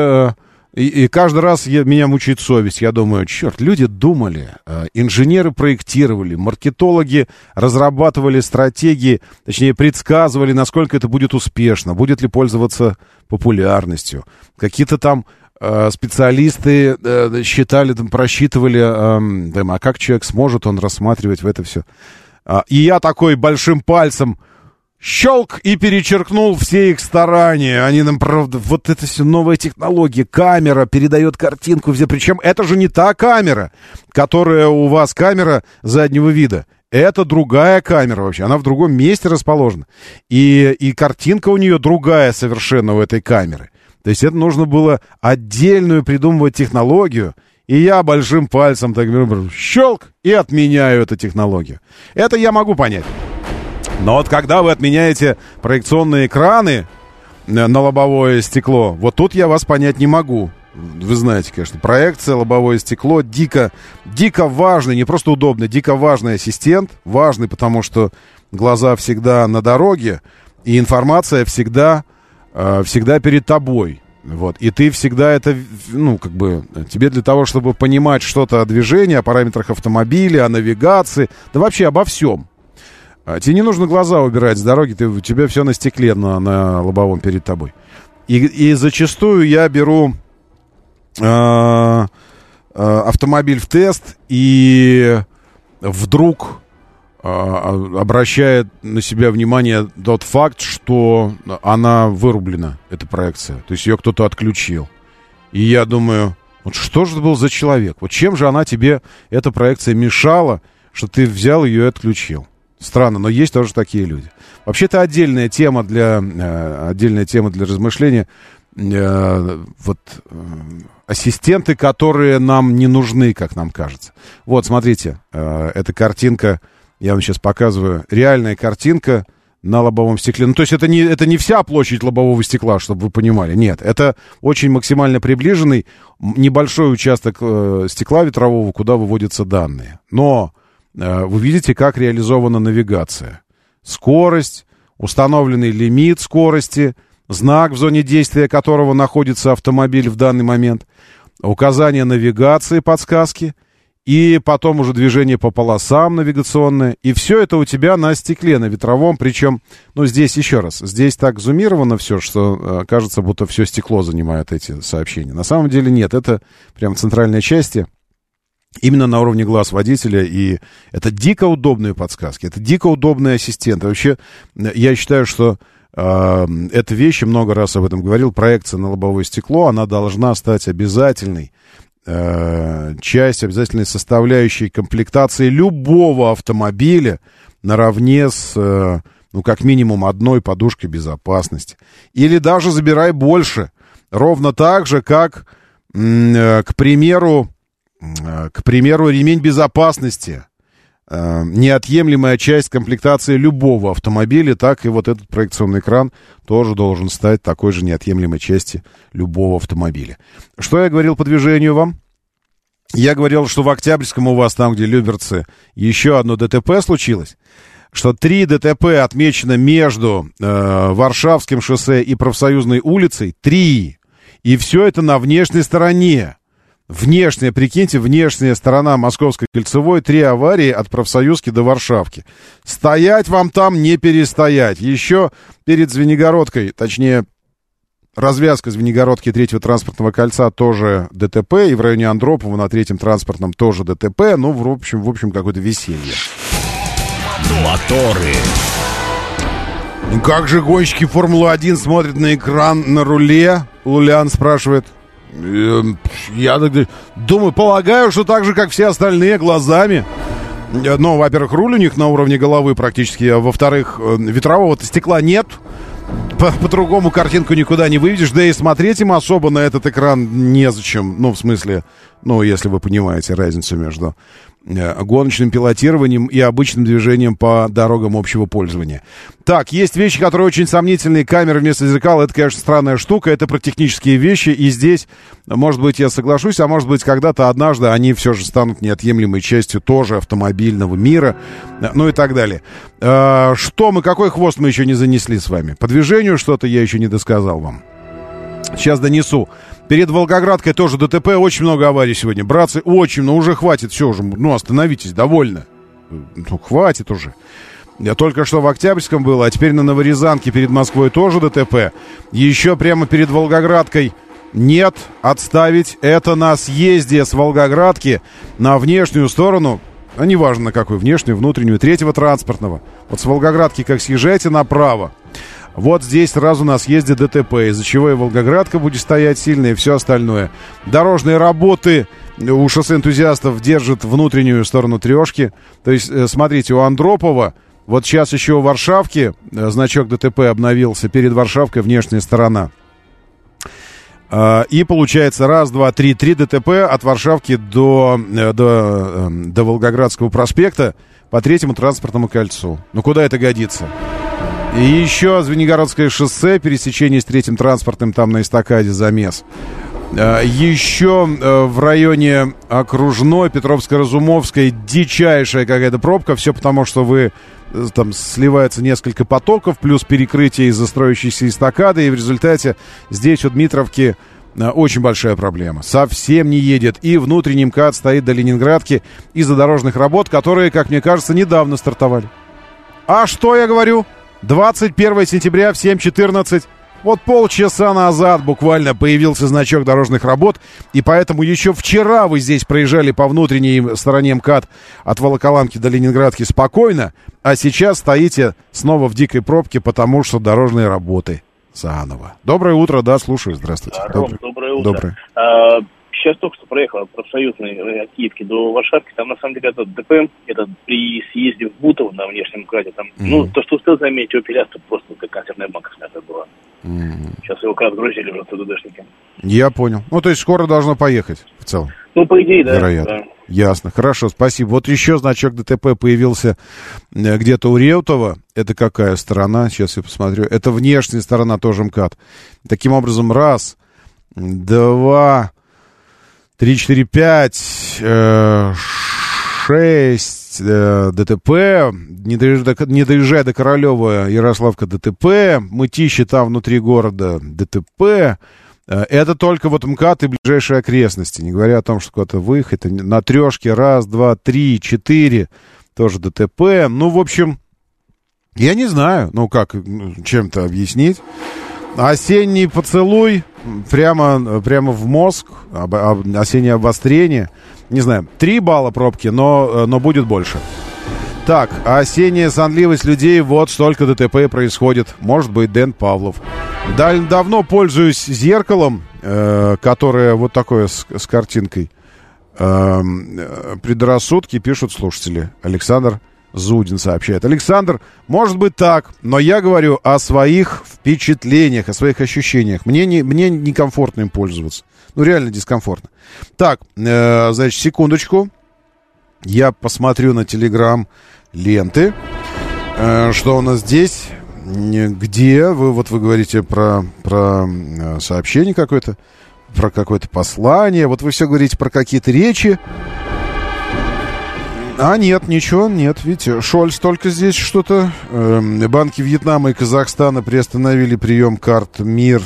и каждый раз меня мучает совесть. Я думаю, черт, люди думали, инженеры проектировали, маркетологи разрабатывали стратегии, точнее, предсказывали, насколько это будет успешно, будет ли пользоваться популярностью. Какие-то там специалисты считали, там, просчитывали, а как человек сможет он рассматривать в это все. И я такой большим пальцем щелк и перечеркнул все их старания. Они нам, правда, вот это все новая технология. Камера передает картинку. Причем это же не та камера, которая у вас камера заднего вида. Это другая камера вообще. Она в другом месте расположена. И картинка у нее другая совершенно у этой камеры. То есть это нужно было отдельную придумывать технологию. И я большим пальцем так щелк и отменяю эту технологию. Это я могу понять. Но вот когда вы отменяете проекционные экраны на лобовое стекло, вот тут я вас понять не могу. Вы знаете, конечно, проекция, лобовое стекло, дико важный, не просто удобный, дико важный ассистент. Важный, потому что глаза всегда на дороге, и информация всегда перед тобой. Вот. И ты всегда это, тебе для того, чтобы понимать что-то о движении, о параметрах автомобиля, о навигации, да вообще обо всем. Тебе не нужно глаза убирать с дороги, у тебя все на стекле, на лобовом перед тобой. И зачастую я беру автомобиль в тест, и вдруг обращает на себя внимание тот факт, что она вырублена, эта проекция. То есть ее кто-то отключил. И я думаю, вот что же это был за человек? Вот чем же она тебе, эта проекция, мешала, что ты взял ее и отключил? Странно, но есть тоже такие люди. Вообще-то отдельная тема для размышления. Ассистенты, которые нам не нужны, как нам кажется. Вот, смотрите, эта картинка, я вам сейчас показываю, реальная картинка на лобовом стекле. Ну, то есть это не вся площадь лобового стекла, чтобы вы понимали. Нет, это очень максимально приближенный небольшой участок стекла ветрового, куда выводятся данные. Но вы видите, как реализована навигация. Скорость, установленный лимит скорости, знак, в зоне действия которого находится автомобиль в данный момент, указание навигации, подсказки, и потом уже движение по полосам навигационное. И все это у тебя на стекле, на ветровом. Причем, здесь еще раз, здесь так зумировано все, что кажется, будто все стекло занимает эти сообщения. На самом деле нет, это прям в центральной части, именно на уровне глаз водителя. И это дико удобные подсказки, это дико удобные ассистенты. Вообще, я считаю, что эта вещь, много раз об этом говорил, проекция на лобовое стекло, она должна стать обязательной часть, обязательной составляющей комплектации любого автомобиля наравне с, как минимум, одной подушкой безопасности. Или даже забирай больше. Ровно так же, как, к примеру, ремень безопасности. Неотъемлемая часть комплектации любого автомобиля, так и вот этот проекционный экран тоже должен стать такой же неотъемлемой частью любого автомобиля. Что я говорил по движению вам? Я говорил, что в Октябрьском у вас, там, где Люберцы, еще одно ДТП случилось, что 3 ДТП отмечено между Варшавским шоссе и Профсоюзной улицей, 3, и все это на внешней стороне. Внешняя, прикиньте, внешняя сторона Московской кольцевой, 3 аварии от Профсоюзки до Варшавки. Стоять вам там, не перестоять. Еще перед Звенигородкой, точнее, развязка Звенигородки 3-го транспортного кольца тоже ДТП, и в районе Андропова на 3-м транспортном тоже ДТП. В общем, какое-то веселье. Моторы. Как же гонщики Формулы-1 смотрят на экран на руле? Лулян спрашивает. Я думаю, полагаю, что так же, как все остальные, глазами. Во-первых, руль у них на уровне головы практически, а во-вторых, ветрового-то стекла нет. По-другому картинку никуда не выведешь, да и смотреть им особо на этот экран незачем. В смысле, если вы понимаете разницу между гоночным пилотированием и обычным движением по дорогам общего пользования. Так, есть вещи, которые очень сомнительные. Камеры вместо зеркал, это, конечно, странная штука. Это про технические вещи. И здесь, может быть, я соглашусь, а может быть, когда-то, однажды они все же станут неотъемлемой частью тоже автомобильного мира. И так далее. Какой хвост мы еще не занесли с вами? По движению что-то я еще не досказал вам. Сейчас донесу. Перед Волгоградкой тоже ДТП, очень много аварий сегодня. Братцы, очень, уже хватит, все уже, остановитесь, довольно. Хватит уже. Я только что в Октябрьском был, а теперь на Новорязанке перед Москвой тоже ДТП. Еще прямо перед Волгоградкой нет, отставить. Это на съезде с Волгоградки на внешнюю сторону, неважно на какую, внешнюю, внутреннюю, 3-го транспортного. Вот с Волгоградки как съезжайте направо. Вот здесь сразу на съезде ДТП, из-за чего и Волгоградка будет стоять сильно, и все остальное. Дорожные работы у шоссе энтузиастов держат внутреннюю сторону трешки. То есть, смотрите, у Андропова, вот сейчас еще у Варшавки значок ДТП обновился, перед Варшавкой внешняя сторона. И получается 1, 2, 3 ДТП от Варшавки до Волгоградского проспекта по 3-му транспортному кольцу. Куда это годится? И еще Звенигородское шоссе, пересечение с 3-м транспортным, там на эстакаде замес. Еще в районе Окружной, Петровско-Разумовской дичайшая какая-то пробка. Все потому, что там сливается несколько потоков, плюс перекрытие из-за строящейся эстакады. И в результате здесь у Дмитровки очень большая проблема. Совсем не едет. И внутренний МКАД стоит до Ленинградки из-за дорожных работ, которые, как мне кажется, недавно стартовали. А что я говорю? 21 сентября в 7:14. Вот полчаса назад буквально появился значок дорожных работ, и поэтому еще вчера вы здесь проезжали по внутренней стороне МКАД от Волоколамки до Ленинградки спокойно, а сейчас стоите снова в дикой пробке, потому что дорожные работы заново. Доброе утро, да, слушаю, здравствуйте. Ром, доброе утро. Доброе. Сейчас только что проехал от профсоюзной от Киевки до Варшавки, там на самом деле этот ДПМ, это при съезде в Бутово на внешнем МКАДе, там, ну, то, что успел заметить, Opel Astra просто как консервная банка снята была. Сейчас его как раз грузили уже ТДДшники. Я понял. Ну, то есть скоро должно поехать в целом? Ну, по идее, да. Вероятно. Да. Ясно. Хорошо, спасибо. Вот еще значок ДТП появился где-то у Реутова. Это какая сторона? Сейчас я посмотрю. Это внешняя сторона тоже МКАД. Таким образом, 1, 2, 3, 4, 5, 6 ДТП. Не доезжая до Королева, Ярославка ДТП. Мытищи там внутри города ДТП. Это только вот МКАД и ближайшие окрестности. Не говоря о том, что куда-то выехать. На трешке 1, 2, 3, 4 тоже ДТП. Ну, в общем, я не знаю, ну как чем-то объяснить. Осенний поцелуй прямо в мозг, осеннее обострение. Не знаю, 3 балла пробки, но будет больше. Так, осенняя сонливость людей, вот столько ДТП происходит. Может быть, Дэн Павлов. Давно пользуюсь зеркалом, которое вот такое с картинкой. Предрассудки, пишут слушатели. Александр Зудин сообщает. Александр, может быть так, но я говорю о своих впечатлениях, о своих ощущениях. Мне некомфортно им пользоваться. Ну, реально дискомфортно. Так, значит, секундочку. Я посмотрю на Telegram ленты. Что у нас здесь? Где? Вы говорите про сообщение какое-то, про какое-то послание. Вот вы все говорите про какие-то речи. А нет, ничего, нет, видите, Шольц только здесь что-то. Банки Вьетнама и Казахстана приостановили прием карт МИР.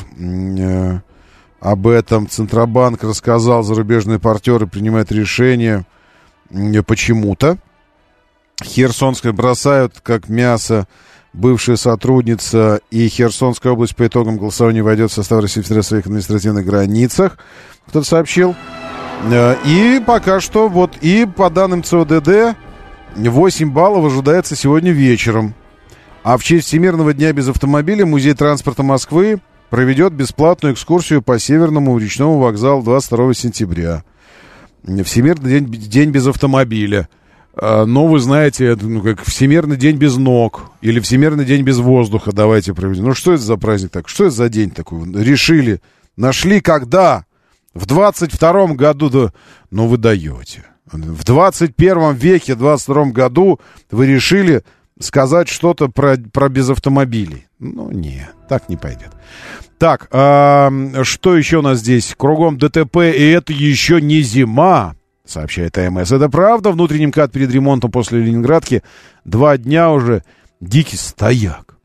Об этом Центробанк рассказал, зарубежные партнеры принимают решение почему-то. Херсонское бросают как мясо. Бывшая сотрудница и Херсонская область по итогам голосования войдет в состав Российской Федерации в своих административных границах. Кто-то сообщил. И пока что, вот, и по данным ЦОДД, 8 баллов ожидается сегодня вечером. А в честь Всемирного дня без автомобиля Музей транспорта Москвы проведет бесплатную экскурсию по Северному речному вокзалу 22 сентября. Всемирный день без автомобиля. Но вы знаете, как Всемирный день без ног или Всемирный день без воздуха давайте проведем. Ну что это за праздник такой? Что это за день такой? Решили, нашли когда? В 22-м году, да, ну вы даете. В 21 веке, в 22 году вы решили сказать что-то про без автомобилей. Ну, нет, так не пойдет. Так, что еще у нас здесь? Кругом ДТП, и это еще не зима, сообщает АМС. Это правда, внутренний МКАД перед ремонтом после Ленинградки 2 дня уже дикий стояк.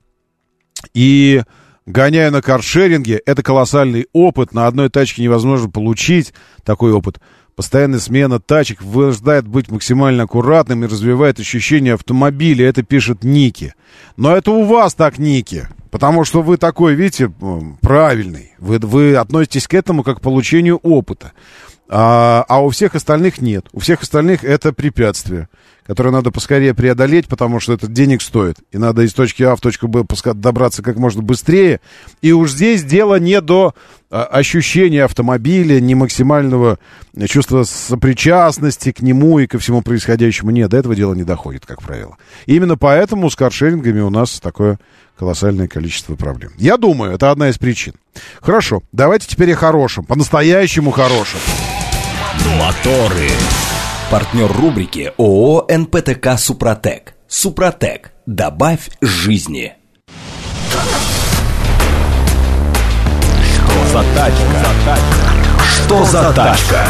И гоняю на каршеринге, это колоссальный опыт. На одной тачке невозможно получить такой опыт. Постоянная смена тачек вынуждает быть максимально аккуратным и развивает ощущение автомобиля. Это пишет Ники. Но это у вас так, Ники. Потому что вы такой, видите, правильный. Вы относитесь к этому как к получению опыта. А у всех остальных нет. У всех остальных это препятствие, которое надо поскорее преодолеть, потому что это денег стоит. И надо из точки А в точку Б добраться как можно быстрее. И уж здесь дело не до ощущения автомобиля, не максимального чувства сопричастности к нему и ко всему происходящему. Нет, до этого дела не доходит, как правило. И именно поэтому с каршерингами у нас такое колоссальное количество проблем. Я думаю, это одна из причин. Хорошо, давайте теперь о хорошем, по-настоящему хорошем. Моторы. Партнер рубрики ООО «НПТК Супротек». Супротек. Добавь жизни. Что за тачка? Что за тачка?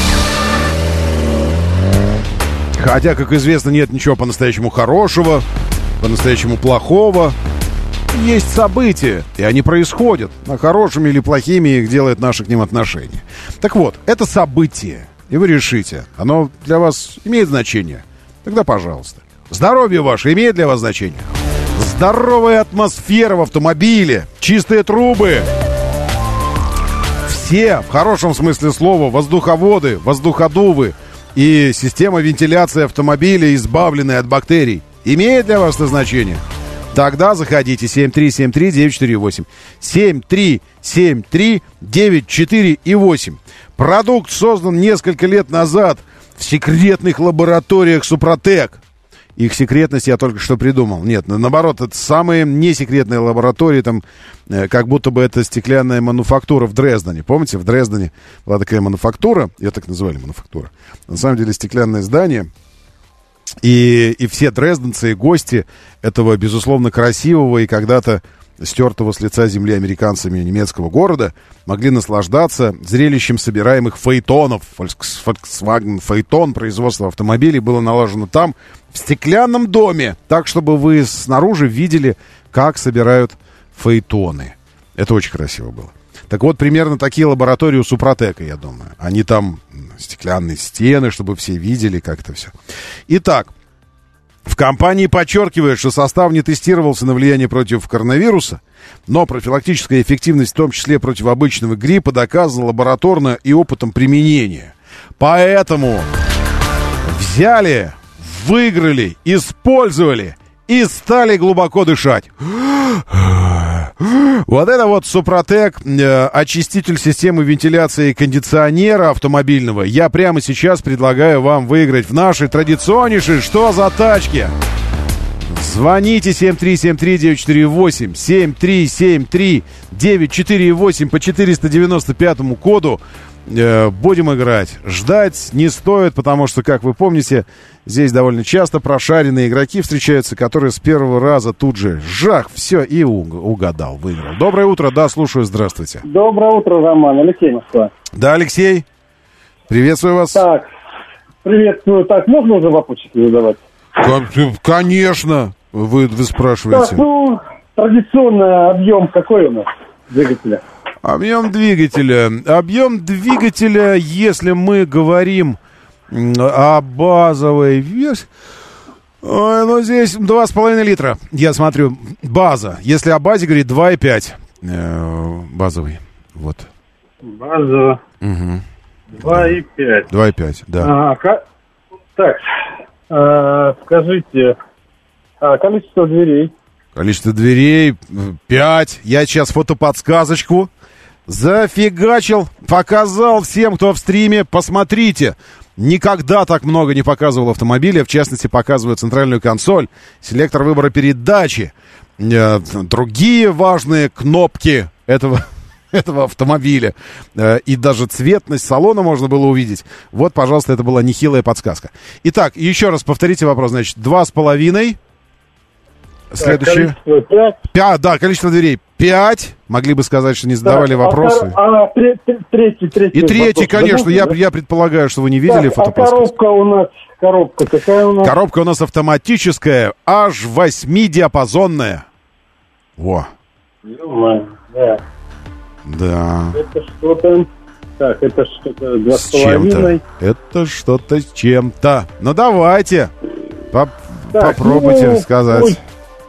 Хотя, как известно, нет ничего по-настоящему хорошего, по-настоящему плохого. Есть события, и они происходят. А хорошими или плохими их делает наше к ним отношение. Так вот, это событие. И вы решите, оно для вас имеет значение? Тогда пожалуйста. Здоровье ваше имеет для вас значение? здоровая атмосфера в автомобиле, чистые трубы. Все, в хорошем смысле слова, воздуховоды, воздуходувы и система вентиляции автомобиля, избавленная от бактерий, имеет для вас это значение? Тогда заходите 7373948. 7373948. Продукт создан несколько лет назад в секретных лабораториях Супротек. Их секретность я только что придумал. Нет, наоборот, это самые несекретные лаборатории, там, как будто бы это стеклянная мануфактура в Дрездене. Помните, в Дрездене была такая мануфактура, ее так называли мануфактура. На самом деле стеклянное здание. И все дрезденцы и гости этого, безусловно, красивого и когда-то стертого с лица земли американцами немецкого города могли наслаждаться зрелищем собираемых фаэтонов. Volkswagen Phaeton, производство автомобилей было налажено там, в стеклянном доме, так, чтобы вы снаружи видели, как собирают фаэтоны. Это очень красиво было. Так вот, примерно такие лаборатории у Супротека, я думаю. Они там, стеклянные стены, чтобы все видели, как это все. Итак, в компании подчеркивают, что состав не тестировался на влияние против коронавируса, но профилактическая эффективность, в том числе против обычного гриппа, доказана лабораторно и опытом применения. Поэтому взяли, выиграли, использовали и стали глубоко дышать. Вот это вот Супротек, очиститель системы вентиляции кондиционера автомобильного. Я прямо сейчас предлагаю вам выиграть в нашей традиционнейшей «Что за тачки?». Звоните 7373948, 7373948 по 495 коду. Будем играть. Ждать не стоит, потому что, как вы помните, здесь довольно часто прошаренные игроки встречаются, которые с первого раза тут же жах, все, и угадал, выиграл. Доброе утро, да, слушаю, здравствуйте. Доброе утро, Роман, Алексей Москва. Да, Алексей, приветствую вас. Так, приветствую. Так, можно уже вопросики задавать? Конечно, вы спрашиваете. Так, ну, традиционно объем какой у нас двигателя? Объем двигателя, если мы говорим о базовой версии, ну, здесь 2,5 литра, я смотрю, база. Если о базе говорить, 2,5 базовый, вот. База 2,5. 2,5, да. Так, скажите, количество дверей? Количество дверей 5. Я сейчас фотоподсказочку зафигачил, показал всем, кто в стриме. Посмотрите, никогда так много не показывал автомобиля. В частности, показываю центральную консоль, селектор выбора передачи, другие важные кнопки этого автомобиля. И даже цветность салона можно было увидеть. Вот, пожалуйста, это была нехилая подсказка. Итак, еще раз повторите вопрос. Значит, 2,5. Следующее. Количество 5. Да, количество дверей 5. Могли бы сказать, что не задавали вопросы. Третий. И третий, конечно. Я предполагаю, что вы не видели фотоподсказку. Коробка какая у нас? Коробка у нас автоматическая, аж 8-диапазонная. Во. Да. Это что-то... Так, это что-то 2,5. Это что-то с чем-то. Ну, давайте. Попробуйте сказать.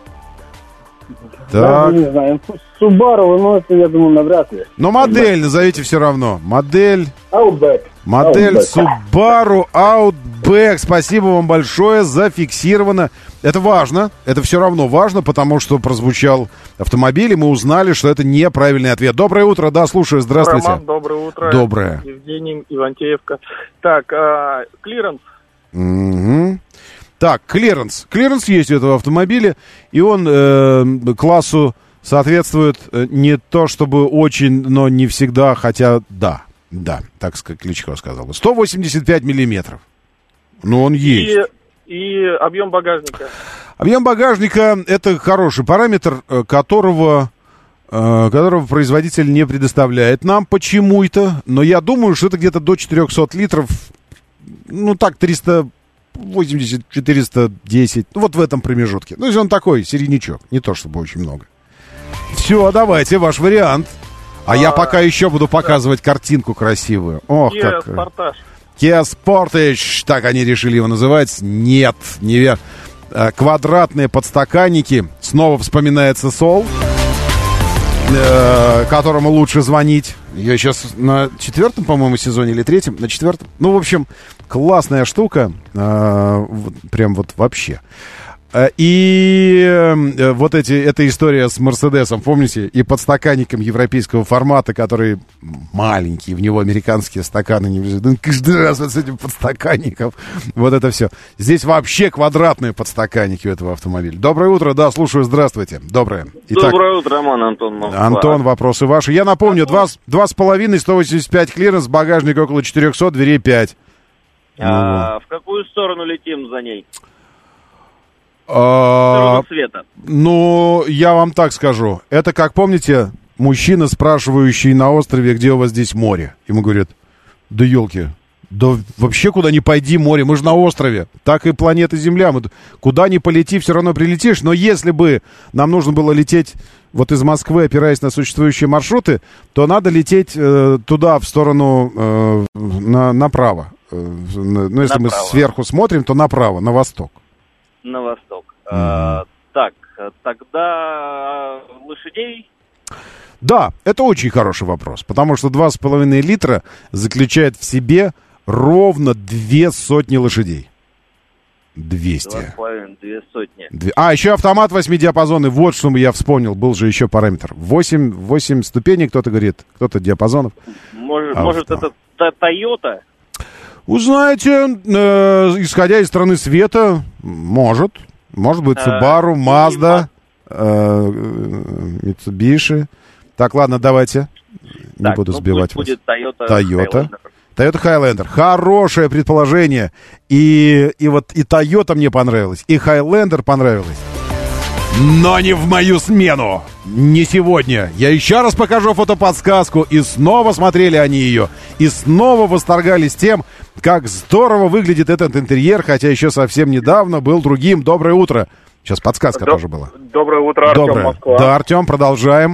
Так. Не знаю, Subaru, но это, я думаю, навряд ли. Но модель назовите все равно. Модель Outback. Subaru Outback. Спасибо вам большое, зафиксировано. Это важно, это все равно важно, потому что прозвучал автомобиль, и мы узнали, что это неправильный ответ. Доброе утро, да, слушаю, здравствуйте. Роман, доброе утро. Доброе. Евгений, Ивантеевка. Так, клиренс. Угу. Так, клиренс. Клиренс есть у этого автомобиля, и он классу соответствует не то чтобы очень, но не всегда, хотя да, так Кличко сказал бы. 185 миллиметров. Ну, он есть. И объем багажника. Объем багажника — это хороший параметр, которого производитель не предоставляет нам почему-то, но я думаю, что это где-то до 400 литров, ну так, 380, 410, вот в этом промежутке. Ну, если он такой, середнячок, не то чтобы очень много. Все, давайте, ваш вариант. А я пока еще буду показывать картинку красивую. Ох, Kia Sportage. Kia Sportage, так они решили его называть. Нет, неверно. Квадратные подстаканники. Снова вспоминается Сол, которому лучше звонить. Я сейчас на 4-м, по-моему, сезоне или 3-м, на 4-м. Ну, в общем, классная штука. Прям вот вообще. И вот эта история с Мерседесом, помните? И подстаканником европейского формата, который маленький, в него американские стаканы не влезают. Каждый раз вот с этим подстаканником. Вот это все. Здесь вообще квадратные подстаканники у этого автомобиля. Доброе утро, да, слушаю, здравствуйте. Доброе. Итак, доброе утро, Роман, Антон. Москва. Антон, вопросы ваши. Я напомню, 2,5, 185 клиренс, багажник около 400, дверей 5. В какую сторону летим за ней? В сторону света. Ну, я вам так скажу. Это, как помните, мужчина, спрашивающий на острове, где у вас здесь море. Ему говорят, да елки, да вообще куда ни пойди море, мы же на острове. Так и планета Земля. Куда ни полети, все равно прилетишь. Но если бы нам нужно было лететь вот из Москвы, опираясь на существующие маршруты, то надо лететь туда, в сторону, направо. Ну, если мы сверху смотрим, то направо, на восток. На восток. Так, тогда лошадей? Да, это очень хороший вопрос, потому что 2,5 литра заключает в себе ровно 200 лошадей. 200. 2,5, 200. А, еще автомат 8-диапазонный, вот что я вспомнил, был же еще параметр. 8 ступеней, кто-то говорит, кто-то диапазонов. Может это Toyota? Вы знаете, исходя из страны света, может быть Subaru, Mazda, Mitsubishi. Так, ладно, давайте. Не буду сбивать вас. Будет Toyota Highlander. Хорошее предположение. И вот и Toyota мне понравилась, и Highlander понравилась. Но не в мою смену. Не сегодня. Я еще раз покажу фотоподсказку. И снова смотрели они ее. И снова восторгались тем, как здорово выглядит этот интерьер, хотя еще совсем недавно был другим. Доброе утро. Сейчас подсказка тоже была. Доброе утро, Артем, Москва. Да, Артем, продолжаем.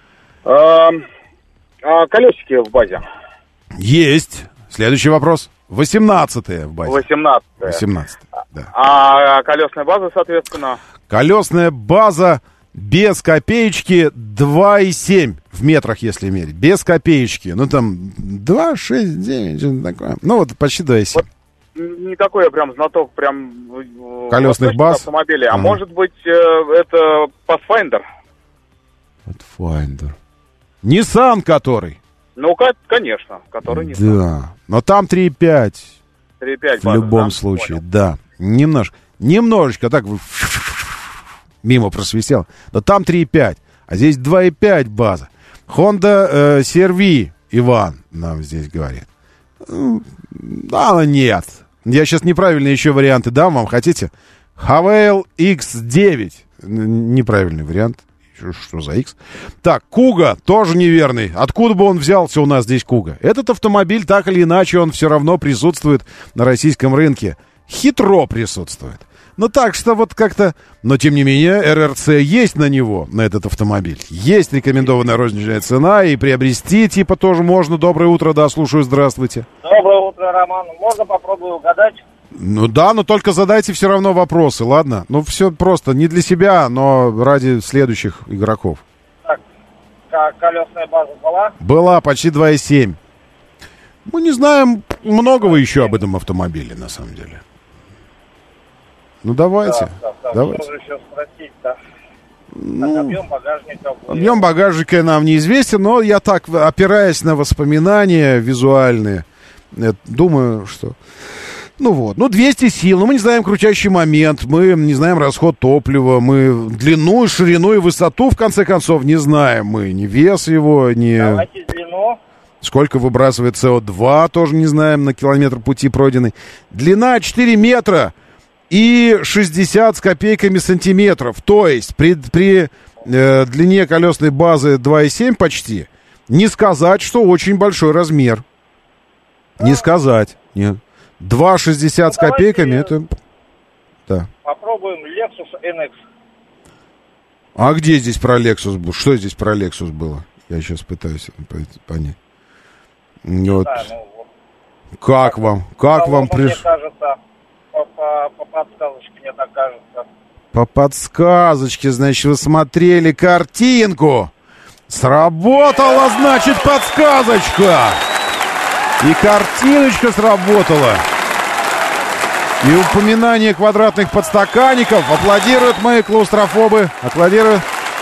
Колесики в базе. Есть. Следующий вопрос. 18-е в базе. 18-е, да. А колесная база, соответственно? Колесная база без копеечки 2,7 в метрах, если мерить. Без копеечки. Ну, там 2, 6, 9, что-то такое. Ну, вот почти 2,7. Вот не такой я прям знаток прям колесных баз автомобилей. А может быть, это Pathfinder? Pathfinder. Nissan который? Ну, конечно, который Nissan. Да, но там 3,5. 3,5 в любом случае, понял. Да. Немножечко так мимо просвистел. Но там 3,5, а здесь 2,5 база. Honda CR-V, Иван нам здесь говорит. Да, нет. Я сейчас неправильные еще варианты дам вам, хотите? Havail X9. Неправильный вариант. Что за X? Так, Куга тоже неверный. Откуда бы он взялся у нас здесь Куга? Этот автомобиль, так или иначе, он все равно присутствует на российском рынке. Хитро присутствует. Ну так что вот как-то... Но тем не менее, РРЦ есть на него, на этот автомобиль. Есть рекомендованная розничная цена, и приобрести типа тоже можно. Доброе утро, да, слушаю, здравствуйте. Доброе утро, Роман. Можно попробую угадать? Ну да, но только задайте все равно вопросы, ладно? Ну все просто, не для себя, но ради следующих игроков. Так, колесная база была? Была, почти 2,7. Мы не знаем многого еще об этом автомобиле, на самом деле. Ну давайте, давайте. Что же еще спросить, да? Так, объем багажника... Объем багажника нам неизвестен, но я так, опираясь на воспоминания визуальные, думаю, что... Ну вот, 200 сил, но мы не знаем крутящий момент, мы не знаем расход топлива, мы длину, ширину и высоту, в конце концов, не знаем мы, ни вес его, ни... Давайте длину. Сколько выбрасывает СО2, тоже не знаем, на километр пути пройденный. Длина 4 метра и 60 с копейками сантиметров, то есть при длине колесной базы 2,7 почти, не сказать, что очень большой размер. Не сказать, нет. 2,60 с копейками, это... Да. Попробуем Lexus NX. А где здесь про Lexus был? Что здесь про Lexus было? Я сейчас пытаюсь понять. Вот. Да, Как вам? Как вам мне кажется, по подсказочке, мне так кажется. По подсказочке, значит, вы смотрели картинку. Сработала, значит, подсказочка. И картиночка сработала. И упоминание квадратных подстаканников. Аплодируют мои клаустрофобы. Аплодируют.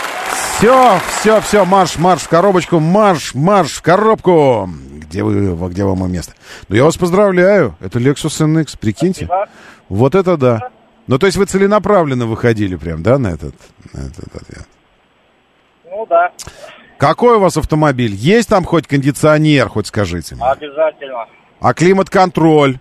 Все, марш в коробочку, марш в коробку. Где вам место? Ну, я вас поздравляю. Это Lexus NX, прикиньте. Спасибо. Вот это да. Ну, то есть вы целенаправленно выходили прям, да, на этот ответ? Ну, да. Какой у вас автомобиль? Есть там хоть кондиционер, хоть скажите мне? Обязательно. А климат-контроль?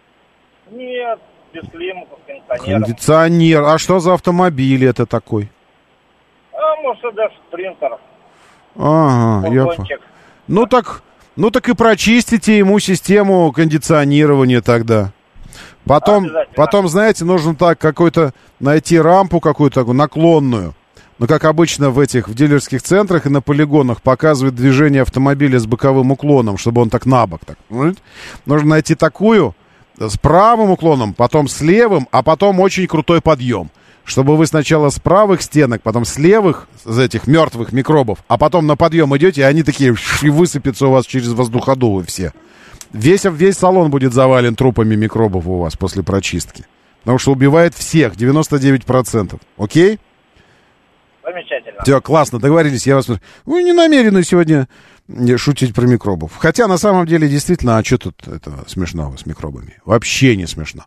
Нет, без климата, с кондиционером. Кондиционер. А что за автомобиль это такой? Mercedes Sprinter. Ага, я понял. Ну так и прочистите ему систему кондиционирования тогда. Потом, знаете, нужно так какой-то найти рампу какую-то такую наклонную. Но, как обычно в дилерских центрах и на полигонах показывают движение автомобиля с боковым уклоном, чтобы он так набок. Так. Нужно найти такую с правым уклоном, потом с левым, а потом очень крутой подъем. Чтобы вы сначала с правых стенок, потом с левых, с этих мертвых микробов, а потом на подъем идете, и они такие и высыпятся у вас через воздуходувы все. Весь салон будет завален трупами микробов у вас после прочистки. Потому что убивает всех, 99%. Окей? Замечательно. Все, классно, договорились. Я вас... Вы не намерены сегодня шутить про микробов. Хотя, на самом деле, действительно, а что тут этого смешного с микробами? Вообще не смешно.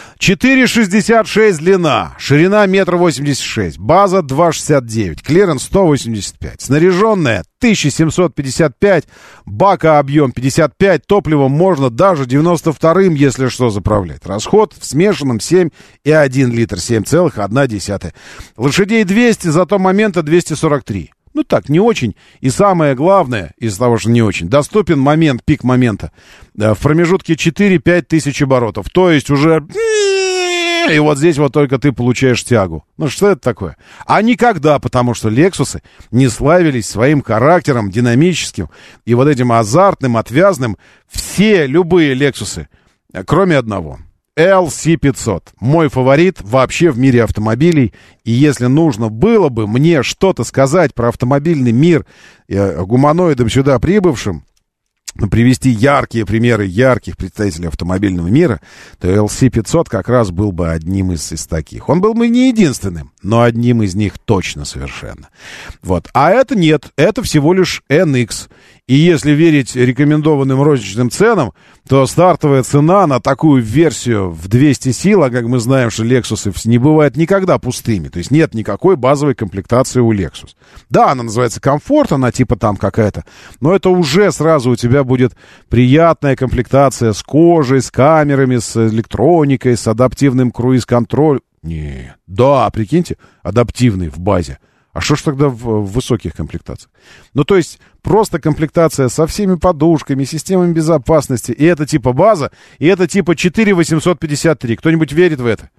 4,66 длина, ширина 1,86 м, база 2,69, клиренс 185, снаряженная 1755, бака объем 55, топливом можно даже 92-м, если что, заправлять. Расход в смешанном 7,1 литр, 7,1. Лошадей 200, зато момента 243. Ну так, не очень. И самое главное, из того, что не очень, доступен момент, пик момента, в промежутке 4-5 тысяч оборотов. То есть уже... И вот здесь вот только ты получаешь тягу. Ну что это такое? А никогда, потому что Лексусы не славились своим характером динамическим и вот этим азартным, отвязным. Все, любые Лексусы, кроме одного. LC500. Мой фаворит вообще в мире автомобилей. И если нужно было бы мне что-то сказать про автомобильный мир гуманоидам сюда прибывшим, привести яркие примеры ярких представителей автомобильного мира, то LC500 как раз был бы одним из таких. Он был бы не единственным, но одним из них точно совершенно. Вот. А это нет, это всего лишь NX. И если верить рекомендованным розничным ценам, то стартовая цена на такую версию в 200 сил, а как мы знаем, что Lexus не бывает никогда пустыми, то есть нет никакой базовой комплектации у Lexus. Да, она называется комфорт, она типа там какая-то, но это уже сразу у тебя будет приятная комплектация с кожей, с камерами, с электроникой, с адаптивным круиз-контролем. Не, да, прикиньте, адаптивный в базе. А что ж тогда в высоких комплектациях? Ну, то есть, просто комплектация со всеми подушками, системами безопасности. И это типа база, и это типа 4,853. Кто-нибудь верит в это?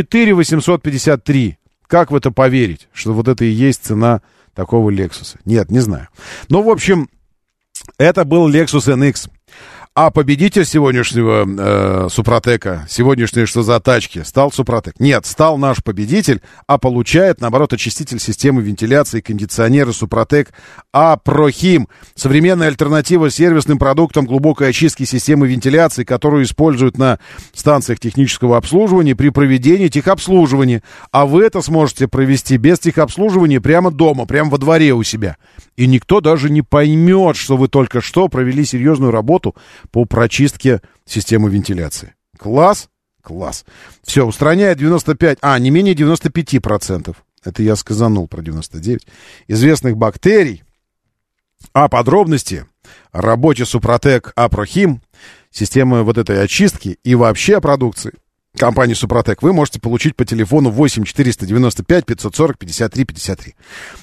4,853. Как в это поверить, что вот это и есть цена такого Lexus? Нет, не знаю. Ну, в общем, это был Lexus NX. А победитель сегодняшнего Супротека, сегодняшней что за тачки, стал Супротек. Нет, стал наш победитель, а получает, наоборот, очиститель системы вентиляции, кондиционеры Супротек Апрохим. Современная альтернатива сервисным продуктам глубокой очистки системы вентиляции, которую используют на станциях технического обслуживания при проведении техобслуживания. А вы это сможете провести без техобслуживания прямо дома, прямо во дворе у себя. И никто даже не поймет, что вы только что провели серьезную работу по прочистке системы вентиляции. Класс? Класс. Все, устраняет 95, не менее 95%. Это я сказанул про 99. Известных бактерий. А подробности о работе Супротек Апрохим, системы вот этой очистки и вообще о продукции компании Супротек вы можете получить по телефону 8 495 540 53 53.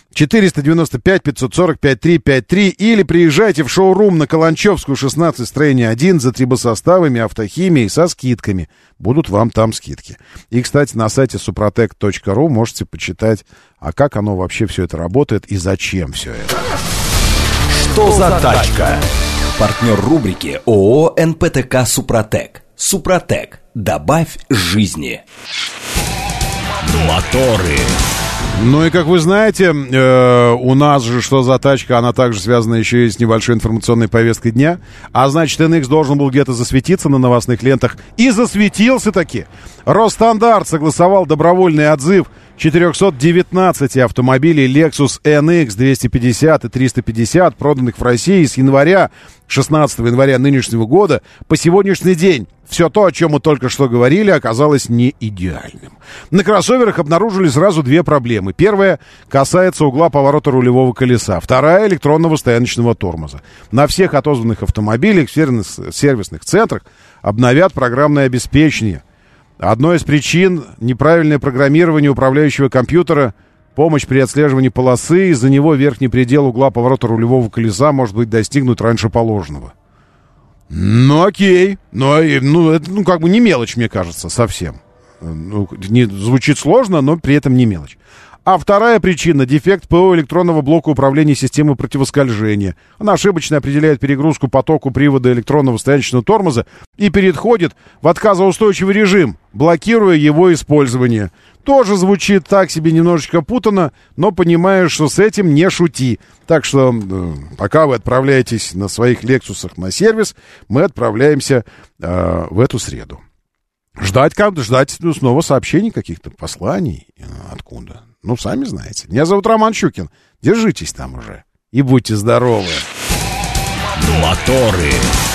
495 540 53 53 или приезжайте в шоурум на Каланчевскую, 16, строение 1 за трибосоставами, автохимией со скидками. Будут вам там скидки. И, кстати, на сайте suprotec.ru можете почитать, а как оно вообще все это работает и зачем все это. Что за тачка? Партнер рубрики ООО «НПТК Супротек». Супротек. Добавь жизни. Моторы. Ну и, как вы знаете, у нас же что за тачка, она также связана еще и с небольшой информационной повесткой дня. А значит, NX должен был где-то засветиться на новостных лентах. И засветился таки. Росстандарт согласовал добровольный отзыв 419 автомобилей Lexus NX 250 и 350, проданных в России с января, 16 января нынешнего года по сегодняшний день. Все то, о чем мы только что говорили, оказалось не идеальным. На кроссоверах обнаружили сразу две проблемы. Первая касается угла поворота рулевого колеса. Вторая — электронного стояночного тормоза. На всех отозванных автомобилях в сервисных центрах обновят программное обеспечение. Одной из причин — неправильное программирование управляющего компьютера, помощь при отслеживании полосы. Из-за него верхний предел угла поворота рулевого колеса может быть достигнут раньше положенного. Ну, окей. Это, как бы не мелочь, мне кажется, совсем. Звучит сложно, но при этом не мелочь. А вторая причина — дефект ПО электронного блока управления системой противоскольжения. Она ошибочно определяет перегрузку потоку привода электронного стояночного тормоза и переходит в отказоустойчивый режим, блокируя его использование. Тоже звучит так себе немножечко путано, но понимаешь, что с этим не шути. Так что, пока вы отправляетесь на своих Лексусах на сервис, мы отправляемся в эту среду. Ждать снова сообщений каких-то, посланий. Откуда? Ну, сами знаете. Меня зовут Роман Щукин. Держитесь там уже. И будьте здоровы. Моторы.